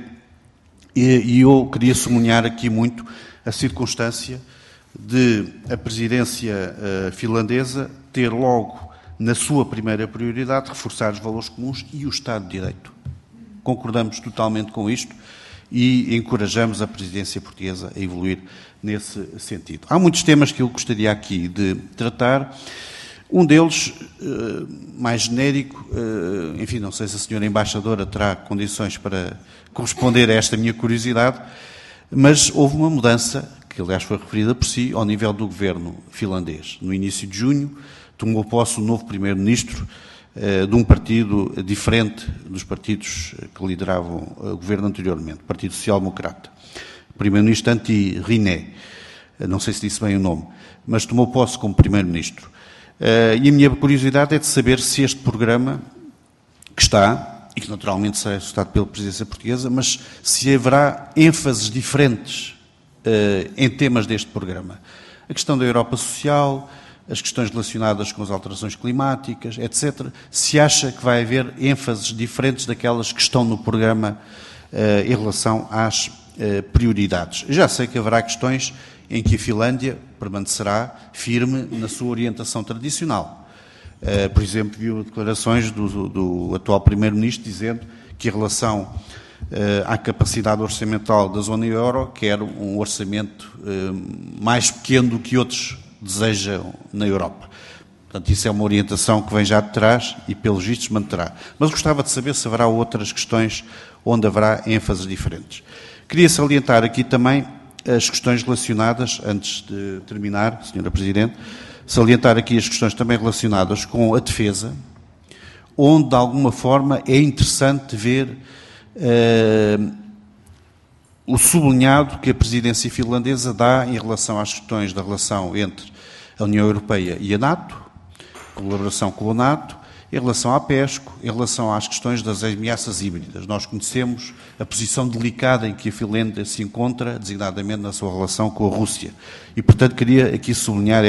e eu queria sublinhar aqui muito a circunstância de a presidência finlandesa ter logo na sua primeira prioridade reforçar os valores comuns e o Estado de Direito. Concordamos totalmente com isto e encorajamos a presidência portuguesa a evoluir nesse sentido. Há muitos temas que eu gostaria aqui de tratar. Um deles, mais genérico, enfim, não sei se a senhora embaixadora terá condições para corresponder a esta minha curiosidade, mas houve uma mudança, que aliás foi referida por si, ao nível do governo finlandês. No início de junho, tomou posse o novo primeiro-ministro de um partido diferente dos partidos que lideravam o governo anteriormente, o Partido Social Democrata. Primeiro-ministro Antti Rinne, não sei se disse bem o nome, mas tomou posse como primeiro-ministro. E a minha curiosidade é de saber se este programa que está, e que naturalmente será executado pela presidência portuguesa, mas se haverá ênfases diferentes em temas deste programa. A questão da Europa social, as questões relacionadas com as alterações climáticas, etc. Se acha que vai haver ênfases diferentes daquelas que estão no programa em relação às prioridades. Já sei que haverá questões em que a Finlândia permanecerá firme na sua orientação tradicional. Por exemplo, viu declarações do atual Primeiro-Ministro dizendo que em relação à capacidade orçamental da zona euro, quer um orçamento mais pequeno do que outros desejam na Europa. Portanto, isso é uma orientação que vem já de trás e, pelos vistos, manterá. Mas gostava de saber se haverá outras questões onde haverá ênfases diferentes. Queria salientar aqui também as questões relacionadas, antes de terminar, Sra. Presidente, salientar aqui as questões também relacionadas com a defesa, onde, de alguma forma, é interessante ver o sublinhado que a presidência finlandesa dá em relação às questões da relação entre a União Europeia e a NATO, colaboração com a NATO, em relação à PESCO, em relação às questões das ameaças híbridas. Nós conhecemos a posição delicada em que a Finlândia se encontra, designadamente na sua relação com a Rússia. E, portanto, queria aqui sublinhar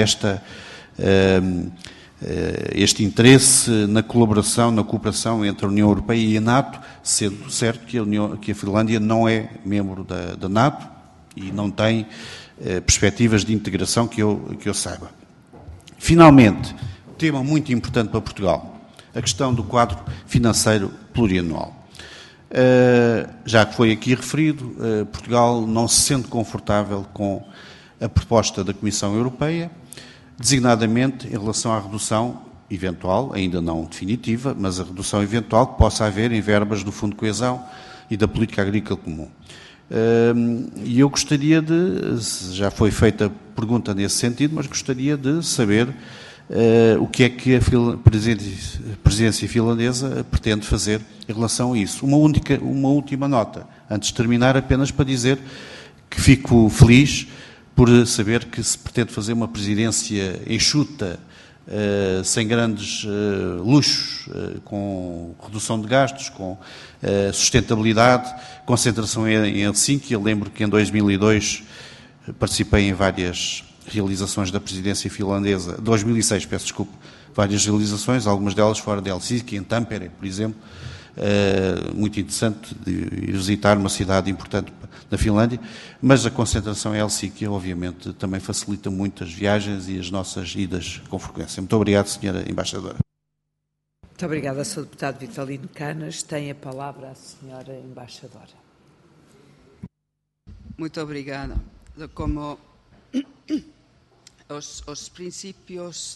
este interesse na colaboração, na cooperação entre a União Europeia e a NATO, sendo certo que a Finlândia não é membro da NATO e não tem perspectivas de integração que eu saiba. Finalmente, tema muito importante para Portugal, a questão do quadro financeiro plurianual. Já que foi aqui referido, Portugal não se sente confortável com a proposta da Comissão Europeia, designadamente em relação à redução eventual, ainda não definitiva, mas a redução eventual que possa haver em verbas do Fundo de Coesão e da Política Agrícola Comum. E eu gostaria já foi feita pergunta nesse sentido, mas gostaria de saber o que é que a presidência finlandesa pretende fazer em relação a isso. Uma última nota, antes de terminar, apenas para dizer que fico feliz por saber que se pretende fazer uma presidência enxuta, sem grandes luxos, com redução de gastos, com sustentabilidade, concentração em Helsinki. Eu lembro que em 2002 participei em várias realizações da presidência finlandesa, 2006, peço desculpa, várias realizações, algumas delas fora de Helsinki, em Tampere, por exemplo, muito interessante de ir visitar uma cidade importante na Finlândia, mas a concentração em Helsinki, obviamente, também facilita muito as viagens e as nossas idas com frequência. Muito obrigado, Sra. Embaixadora. Muito obrigada, Sr. Deputado Vitalino Canas. Tem a palavra a Sra. Embaixadora. Muito obrigada. Como os princípios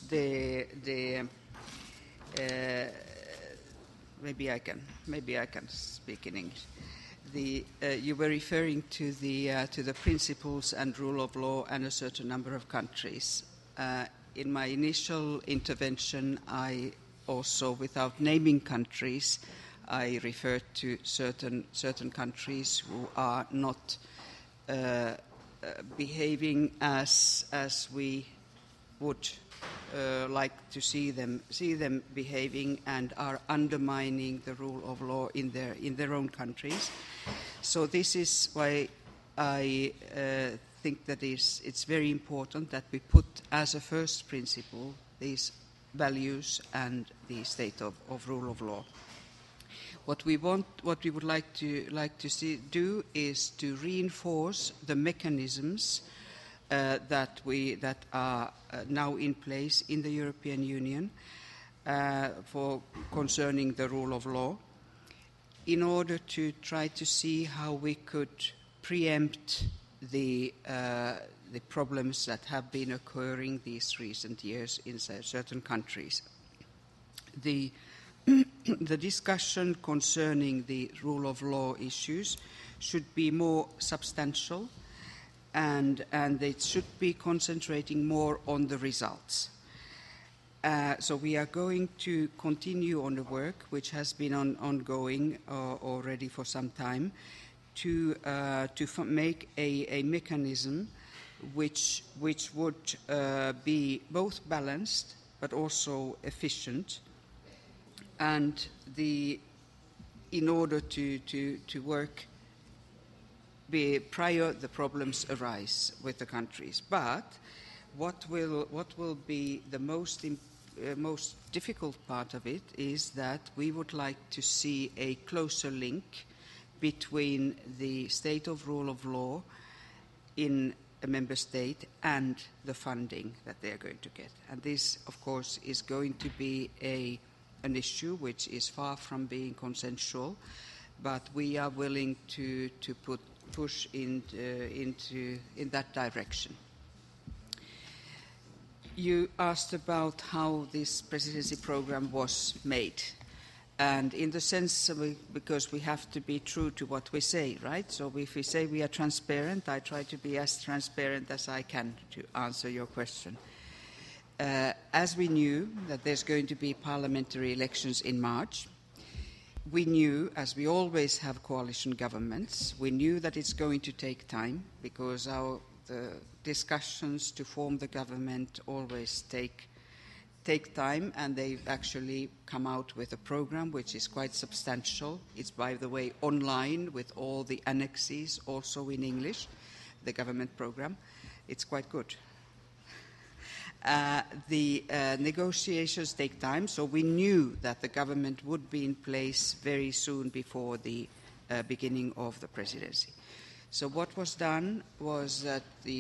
maybe I can speak in English. You were referring to the principles and rule of law and a certain number of countries. In my initial intervention, I also, without naming countries, I referred to certain countries who are not behaving as we would like to see them behaving, and are undermining the rule of law in their own countries. So this is why I think that it's very important that we put as a first principle these values and the state of rule of law. What we would like to do is to reinforce the mechanisms that are now in place in the European Union for concerning the rule of law, in order to try to see how we could preempt the problems that have been occurring these recent years in certain countries. The discussion concerning the rule of law issues should be more substantial, and it should be concentrating more on the results. So we are going to continue on the work which has been ongoing already for some time, to make a mechanism which would be both balanced but also efficient, and in order to work prior the problems arise with the countries. But what will be the most difficult part of it is that we would like to see a closer link between the state of rule of law in a member state and the funding that they are going to get. And this, of course, is going to be an issue which is far from being consensual, but we are willing to push in that direction. You asked about how this presidency program was made, and in the sense because we have to be true to what we say, right? So if we say we are transparent, I try to be as transparent as I can to answer your question. As we knew that there's going to be parliamentary elections in March, we knew, as we always have coalition governments, we knew that it's going to take time, because the discussions to form the government always take time, and they've actually come out with a program which is quite substantial. It's, by the way, online with all the annexes, also in English, the government program. It's quite good. The negotiations take time, so we knew that the government would be in place very soon before the beginning of the presidency. So what was done was that,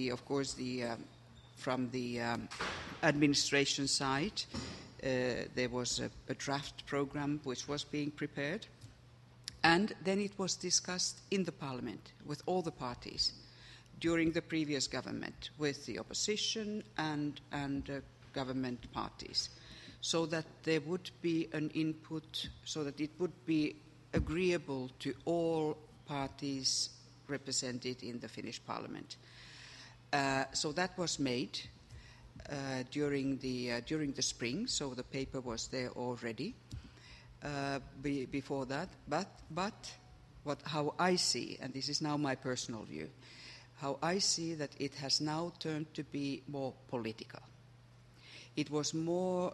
from the administration side, there was a draft program which was being prepared, and then it was discussed in the parliament with all the parties during the previous government, with the opposition and government parties, so that there would be an input, so that it would be agreeable to all parties represented in the Finnish parliament. So that was made during the spring, so the paper was there already before that. But how I see, and this is now my personal view, how I see that it has now turned to be more political. It was more,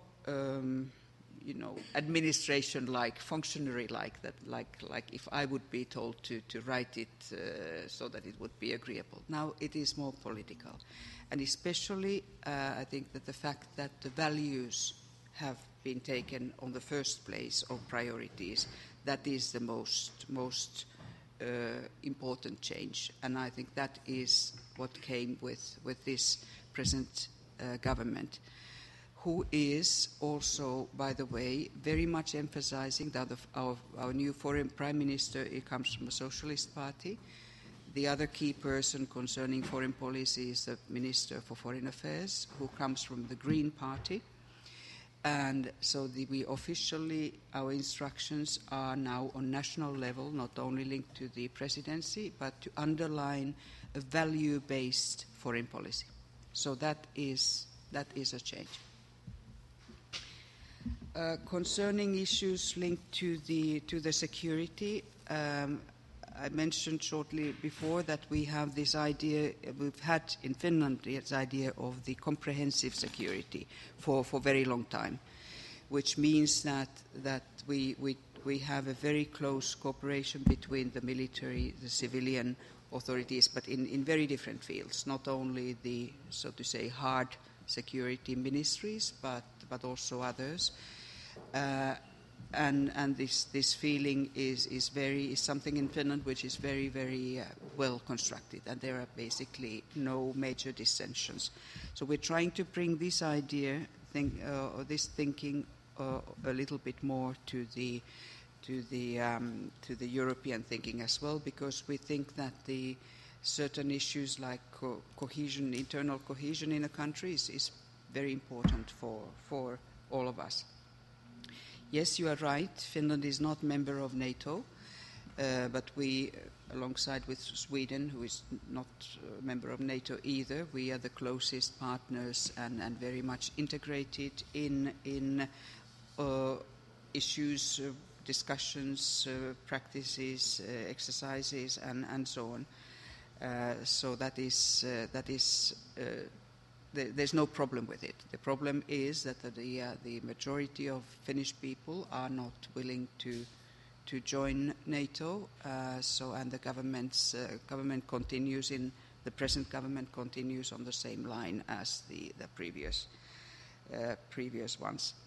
administration-like, functionary-like, that like if I would be told to write it so that it would be agreeable. Now it is more political, and especially I think that the fact that the values have been taken on the first place of priorities, that is the most important change, and I think that is what came with this present government, who is also, by the way, very much emphasizing that our new foreign prime minister, he comes from a socialist party. The other key person concerning foreign policy is the Minister for Foreign Affairs, who comes from the Green Party. And so our instructions are now on national level, not only linked to the presidency, but to underline a value-based foreign policy. So that is a change. Concerning issues linked to the security, I mentioned shortly before that we have this idea, we've had in Finland this idea of the comprehensive security for a very long time, which means that we have a very close cooperation between the military, the civilian authorities, but in very different fields, not only the, so to say, hard security ministries, but also others. And this feeling is something in Finland which is very well constructed, and there are basically no major dissensions. So we're trying to bring this idea, this thinking, a little bit more to the European thinking as well, because we think that the certain issues like cohesion, internal cohesion in a country is very important for all of us. Yes, you are right. Finland is not member of NATO, but we, alongside with Sweden, who is not a member of NATO either, we are the closest partners and very much integrated in issues, discussions, practices, exercises, and so on. So that is. There's no problem with it. The problem is that the majority of Finnish people are not willing to join NATO. And the government continues the present government continues on the same line as the previous ones.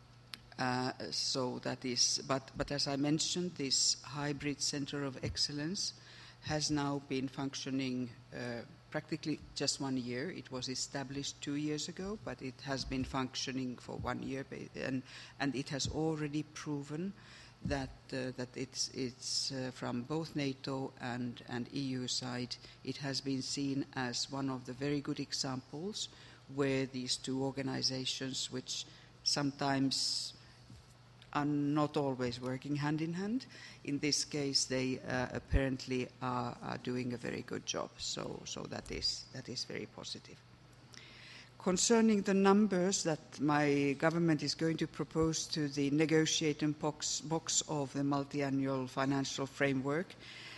So that is. But as I mentioned, this hybrid center of excellence has now been functioning practically just 1 year. It was established 2 years ago, but it has been functioning for 1 year, and it has already proven that it's from both NATO and EU side, it has been seen as one of the very good examples where these two organizations, which sometimes are not always working hand in hand, in this case they apparently are doing a very good job. So that is very positive. Concerning the numbers that my government is going to propose to the negotiating box of the multi-annual financial framework,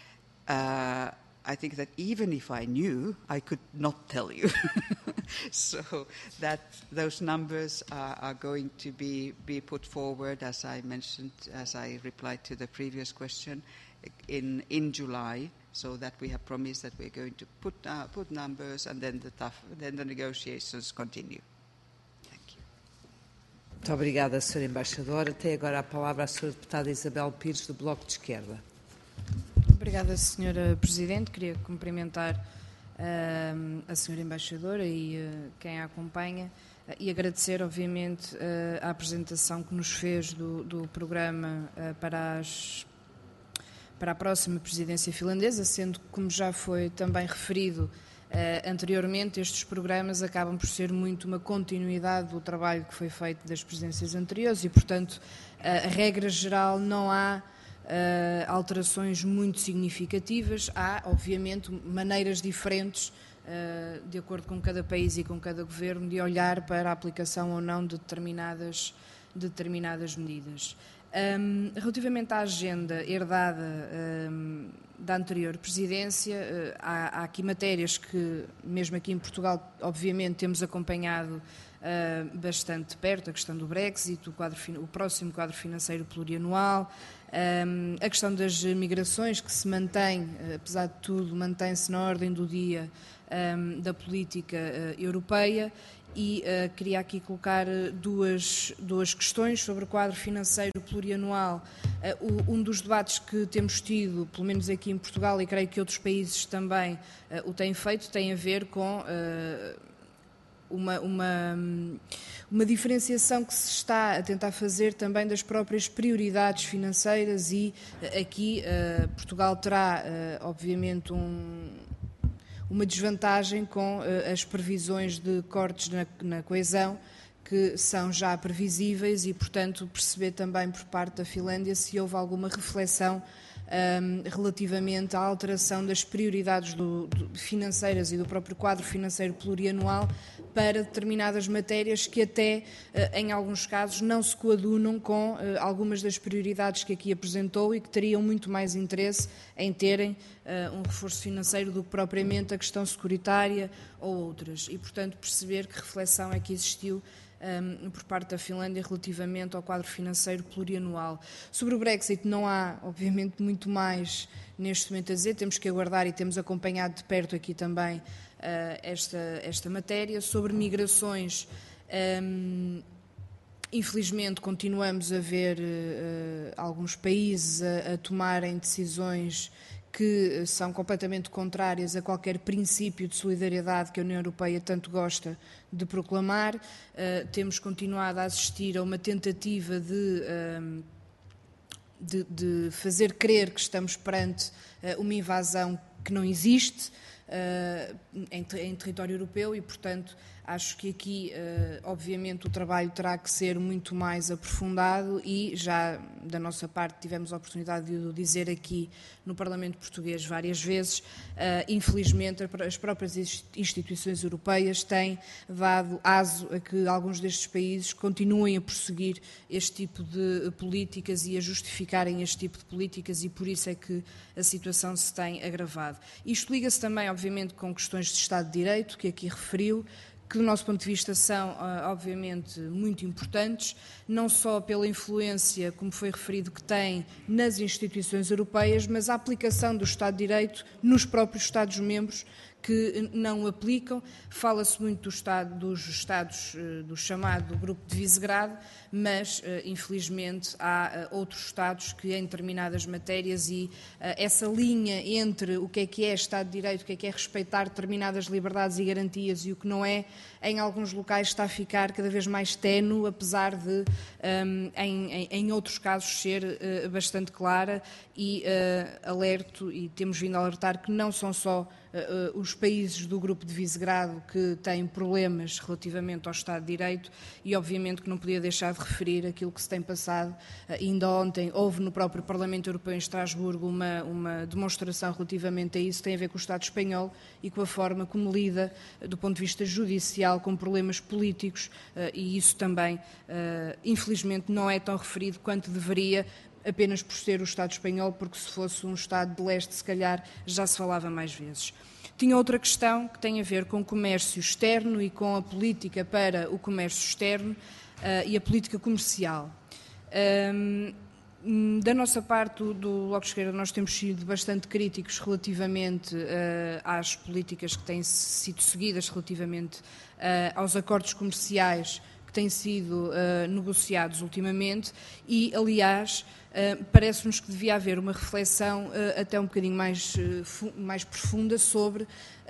I think that even if I knew, I could not tell you. So that those numbers are going to be put forward, as I mentioned, as I replied to the previous question, in July, so that we have promised that we're going to put numbers, and then the negotiations continue. Thank you. Muito obrigada, Sra. Embaixadora. Tem agora a palavra a Sra. Deputada Isabel Pires, do Bloco de Esquerda. Obrigada, Sra. Presidente. Queria cumprimentar a Sra. Embaixadora e quem a acompanha e agradecer, obviamente, a apresentação que nos fez do programa para a próxima presidência finlandesa, sendo que, como já foi também referido anteriormente, estes programas acabam por ser muito uma continuidade do trabalho que foi feito das presidências anteriores e, portanto, a regra geral não há alterações muito significativas. Há, obviamente, maneiras diferentes, de acordo com cada país e com cada governo, de olhar para a aplicação ou não de determinadas medidas. Relativamente à agenda herdada da anterior presidência, há aqui matérias que, mesmo aqui em Portugal, obviamente temos acompanhado bastante de perto, a questão do Brexit, o próximo quadro financeiro plurianual, a questão das migrações, que se mantém, apesar de tudo, mantém-se na ordem do dia da política europeia. E queria aqui colocar duas questões sobre o quadro financeiro plurianual. Um dos debates que temos tido, pelo menos aqui em Portugal, e creio que outros países também o têm feito, tem a ver com uma diferenciação que se está a tentar fazer também das próprias prioridades financeiras, e aqui Portugal terá, obviamente, uma desvantagem com as previsões de cortes na coesão, que são já previsíveis, e, portanto, perceber também por parte da Finlândia se houve alguma reflexão relativamente à alteração das prioridades financeiras e do próprio quadro financeiro plurianual para determinadas matérias que até, em alguns casos, não se coadunam com algumas das prioridades que aqui apresentou e que teriam muito mais interesse em terem um reforço financeiro do que propriamente a questão securitária ou outras. E, portanto, perceber que reflexão é que existiu por parte da Finlândia relativamente ao quadro financeiro plurianual. Sobre o Brexit não há, obviamente, muito mais neste momento a dizer, temos que aguardar e temos acompanhado de perto aqui também esta matéria. Sobre migrações, infelizmente continuamos a ver alguns países a tomarem decisões que são completamente contrárias a qualquer princípio de solidariedade que a União Europeia tanto gosta de proclamar. Temos continuado a assistir a uma tentativa de fazer crer que estamos perante uma invasão que não existe em território europeu e, portanto, acho que aqui, obviamente, o trabalho terá que ser muito mais aprofundado e já da nossa parte tivemos a oportunidade de o dizer aqui no Parlamento Português várias vezes. Infelizmente, as próprias instituições europeias têm dado aso a que alguns destes países continuem a prosseguir este tipo de políticas e a justificarem este tipo de políticas e por isso é que a situação se tem agravado. Isto liga-se também, obviamente, com questões de Estado de Direito, que aqui referiu, que do nosso ponto de vista são, obviamente, muito importantes, não só pela influência, como foi referido, que têm nas instituições europeias, mas a aplicação do Estado de Direito nos próprios Estados-membros que não o aplicam. Fala-se muito dos Estados do chamado Grupo de Visegrado, mas, infelizmente, há outros Estados que, em determinadas matérias, e essa linha entre o que é Estado de Direito, o que é respeitar determinadas liberdades e garantias e o que não é, em alguns locais está a ficar cada vez mais ténue, apesar de, em outros casos, ser bastante clara e alerto, e temos vindo a alertar que não são só os países do Grupo de Visegrado que têm problemas relativamente ao Estado de Direito e, obviamente, que não podia deixar de referir aquilo que se tem passado. Ainda ontem houve no próprio Parlamento Europeu em Estrasburgo uma demonstração relativamente a isso, tem a ver com o Estado espanhol e com a forma como lida, do ponto de vista judicial, com problemas políticos e isso também, infelizmente, não é tão referido quanto deveria, apenas por ser o Estado espanhol, porque se fosse um Estado de leste, se calhar, já se falava mais vezes. Tinha outra questão que tem a ver com o comércio externo e com a política para o comércio externo e a política comercial. Da nossa parte, do Bloco de Esquerda, nós temos sido bastante críticos relativamente às políticas que têm sido seguidas relativamente aos acordos comerciais que têm sido negociados ultimamente e, aliás, parece-nos que devia haver uma reflexão até um bocadinho mais profunda sobre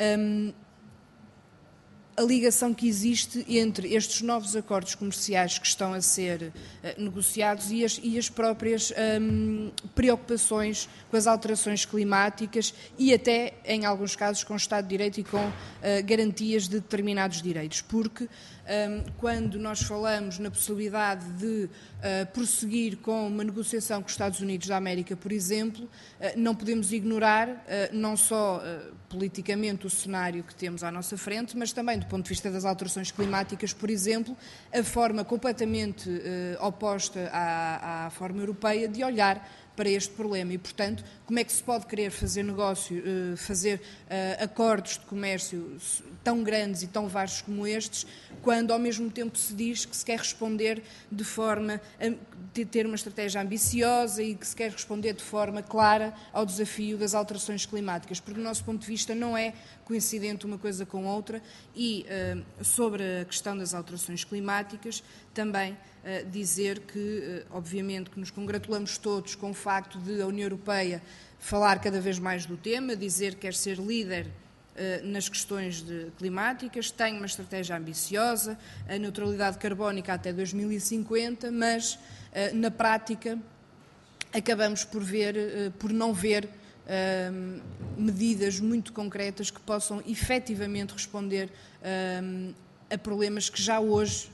a ligação que existe entre estes novos acordos comerciais que estão a ser negociados e as próprias preocupações com as alterações climáticas e até, em alguns casos, com o Estado de Direito e com garantias de determinados direitos. Porque quando nós falamos na possibilidade de prosseguir com uma negociação com os Estados Unidos da América, por exemplo, não podemos ignorar não só politicamente o cenário que temos à nossa frente, mas também do ponto de vista das alterações climáticas, por exemplo, a forma completamente oposta à forma europeia de olhar para este problema e, portanto, como é que se pode querer fazer negócio, fazer acordos de comércio tão grandes e tão vastos como estes, quando ao mesmo tempo se diz que se quer responder de forma a ter uma estratégia ambiciosa e que se quer responder de forma clara ao desafio das alterações climáticas, porque do nosso ponto de vista não é coincidente uma coisa com outra e sobre a questão das alterações climáticas também dizer que, obviamente, que nos congratulamos todos com o facto de a União Europeia falar cada vez mais do tema, dizer que quer ser líder nas questões climáticas, tem uma estratégia ambiciosa, a neutralidade carbónica até 2050, mas na prática acabamos por não ver medidas muito concretas que possam efetivamente responder a problemas que já hoje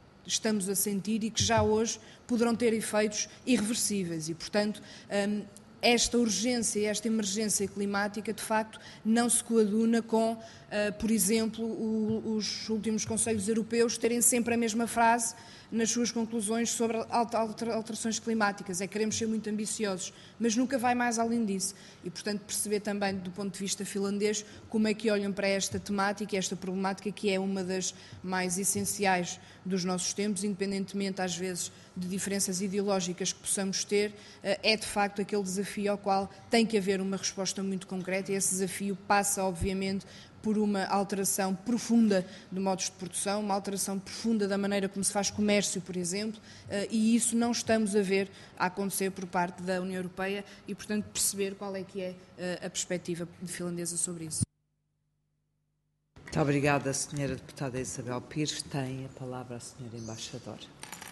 estamos a sentir e que já hoje poderão ter efeitos irreversíveis e, portanto, esta urgência e esta emergência climática, de facto, não se coaduna com, por exemplo, os últimos Conselhos Europeus terem sempre a mesma frase nas suas conclusões sobre alterações climáticas. Queremos ser muito ambiciosos, mas nunca vai mais além disso. E, portanto, perceber também, do ponto de vista finlandês, como é que olham para esta temática, esta problemática, que é uma das mais essenciais dos nossos tempos, independentemente, às vezes, de diferenças ideológicas que possamos ter, é, de facto, aquele desafio ao qual tem que haver uma resposta muito concreta, e esse desafio passa, obviamente, por uma alteração profunda de modos de produção, uma alteração profunda da maneira como se faz comércio, por exemplo, e isso não estamos a ver a acontecer por parte da União Europeia e, portanto, perceber qual é que é a perspectiva finlandesa sobre isso. Muito obrigada, Sra. Deputada Isabel Pires. Tem a palavra a Sra. Embaixadora.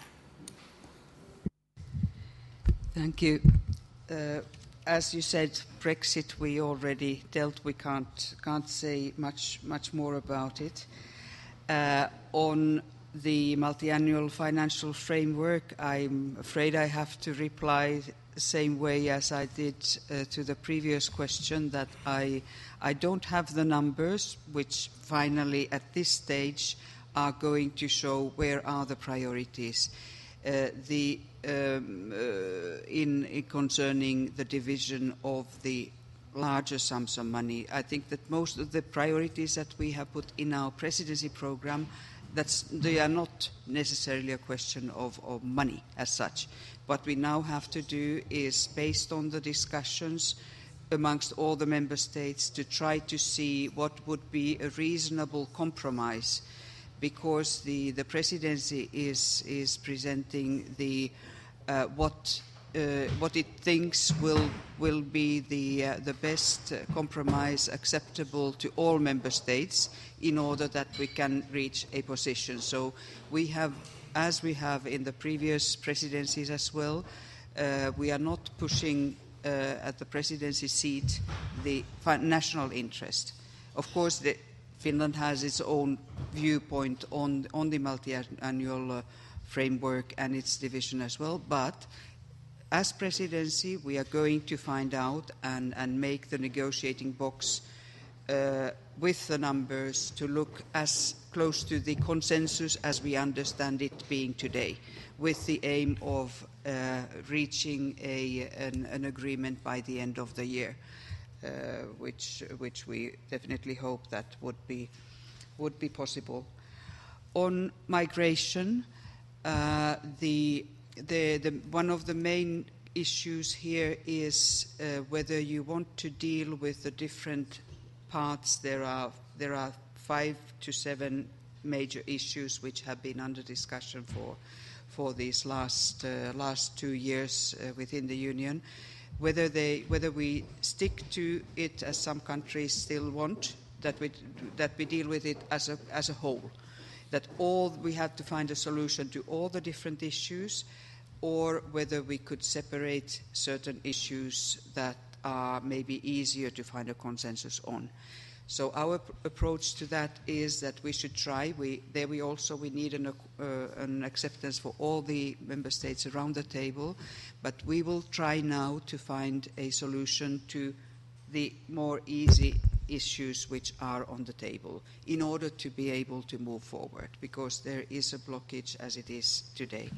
Thank you. As you said, Brexit we already dealt. We can't say much more about it. On the multi-annual financial framework, I'm afraid I have to reply the same way as I did to the previous question, that I don't have the numbers which finally at this stage are going to show where are the priorities. In concerning the division of the larger sums of money, I think that most of the priorities that we have put in our presidency program, they are not necessarily a question of money as such. What we now have to do is, based on the discussions amongst all the member states, to try to see what would be a reasonable compromise, because the presidency is presenting the what it thinks will be the best compromise acceptable to all member states, in order that we can reach a position. So we have, as we have in the previous presidencies as well, we are not pushing at the presidency seat the national interest. Of course, Finland has its own viewpoint on the multi-annual framework and its division as well, but as presidency we are going to find out and make the negotiating box with the numbers to look as close to the consensus as we understand it being today, with the aim of reaching an agreement by the end of the year. Which we definitely hope that would be possible. On migration, one of the main issues here is whether you want to deal with the different parts. There are 5 to 7 major issues which have been under discussion for these last 2 years within the Union. Whether we stick to it, as some countries still want, that we deal with it as a whole, that we have to find a solution to all the different issues, or whether we could separate certain issues that are maybe easier to find a consensus on. So our approach to that is that we should try. We need an acceptance for all the member states around the table, but we will try now to find a solution to the more easy issues which are on the table, in order to be able to move forward, because there is a blockage as it is today.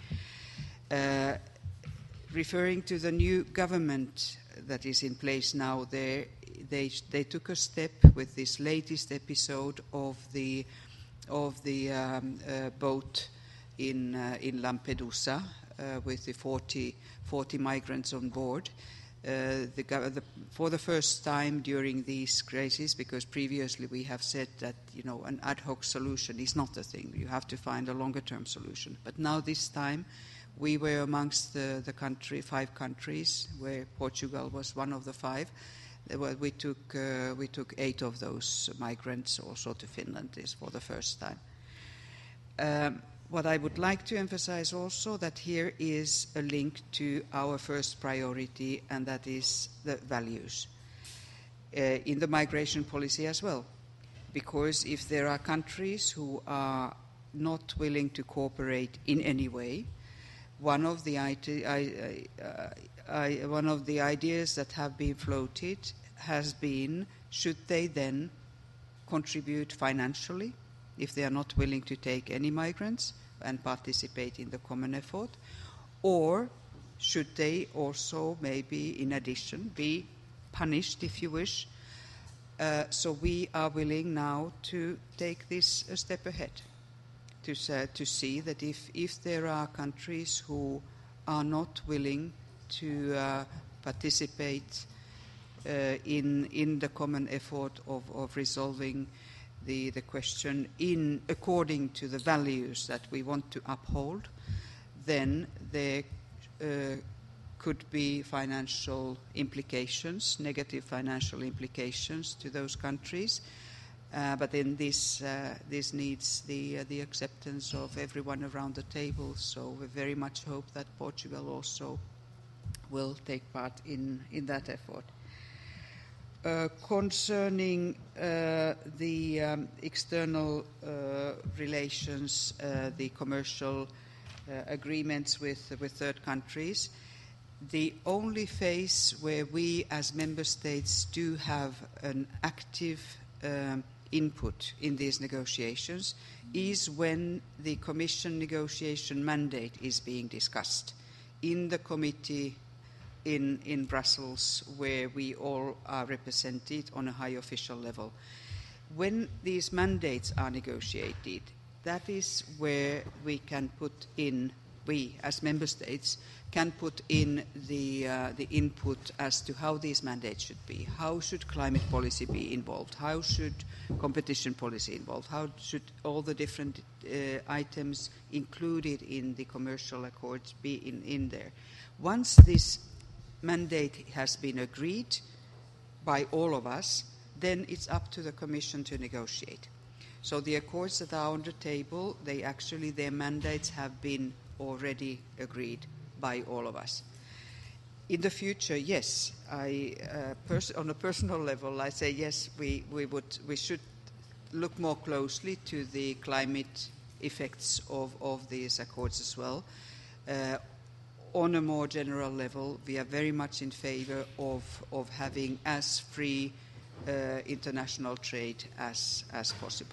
Referring to the new government that is in place now, they took a step with this latest episode of the boat in Lampedusa with the 40 migrants on board. For the first time during these crises, because previously we have said that an ad hoc solution is not the thing. You have to find a longer-term solution. But now this time, we were amongst the 5 countries, where Portugal was one of the 5. We took 8 of those migrants also to Finland for the first time. What I would like to emphasize also, that here is a link to our first priority, and that is the values in the migration policy as well. Because if there are countries who are not willing to cooperate in any way, one of the one of the ideas that have been floated has been, should they then contribute financially if they are not willing to take any migrants and participate in the common effort, or should they also maybe in addition be punished, if you wish? So we are willing now to take this a step ahead, to see that if there are countries who are not willing to participate in the common effort of resolving the question according to the values that we want to uphold, then there could be financial implications, negative financial implications to those countries. But then this needs the acceptance of everyone around the table. So we very much hope that Portugal also will take part in that effort. Concerning the external relations, the commercial agreements with third countries, the only phase where we as member states do have an active input in these negotiations is when the Commission negotiation mandate is being discussed in the committee in Brussels, where we all are represented on a high official level. When these mandates are negotiated, that is where we can put in, we as member states can put in the input as to how these mandates should be. How should climate policy be involved? How should competition policy involved? How should all the different items included in the commercial accords be in there? Once this mandate has been agreed by all of us, then it's up to the Commission to negotiate. So the accords that are on the table, their mandates have been already agreed by all of us. In the future, yes, on a personal level, I say yes, we should look more closely to the climate effects of these accords as well. On a more general level, we are very much in favor of having as free international trade as possible.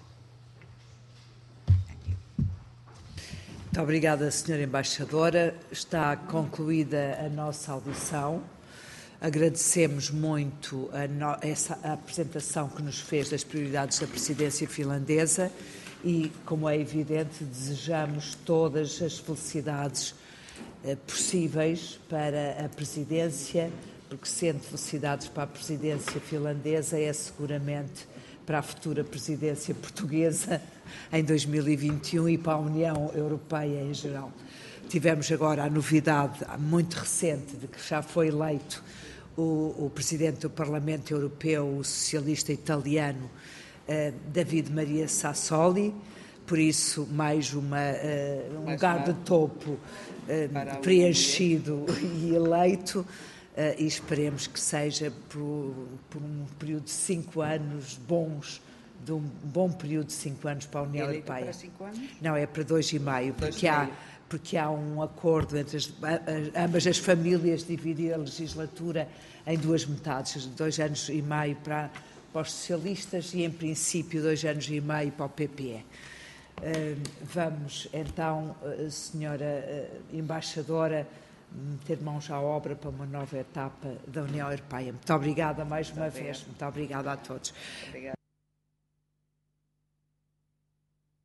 Muito obrigada, Sra. Embaixadora. Está concluída a nossa audição. Agradecemos muito a apresentação que nos fez das prioridades da presidência finlandesa e, como é evidente, desejamos todas as felicidades possíveis para a presidência, porque sendo felicidades para a presidência finlandesa é seguramente para a futura presidência portuguesa em 2021 e para a União Europeia em geral. Tivemos agora a novidade muito recente de que já foi eleito o presidente do Parlamento Europeu, o socialista italiano David Maria Sassoli, por isso mais um lugar de topo preenchido e eleito. E esperemos que seja por um período de 5 anos bons, de um bom período de 5 anos para a União Europeia. Para 5 anos? Não, é para 2,5, porque há um acordo entre ambas as famílias de dividir a legislatura em 2 metades, 2 anos e meio para os socialistas e, em princípio, 2 anos e meio para o PPE. Vamos, então, Senhora Embaixadora, meter mãos à obra para uma nova etapa da União Europeia. Muito obrigada mais uma vez. Muito obrigada a todos. Obrigada.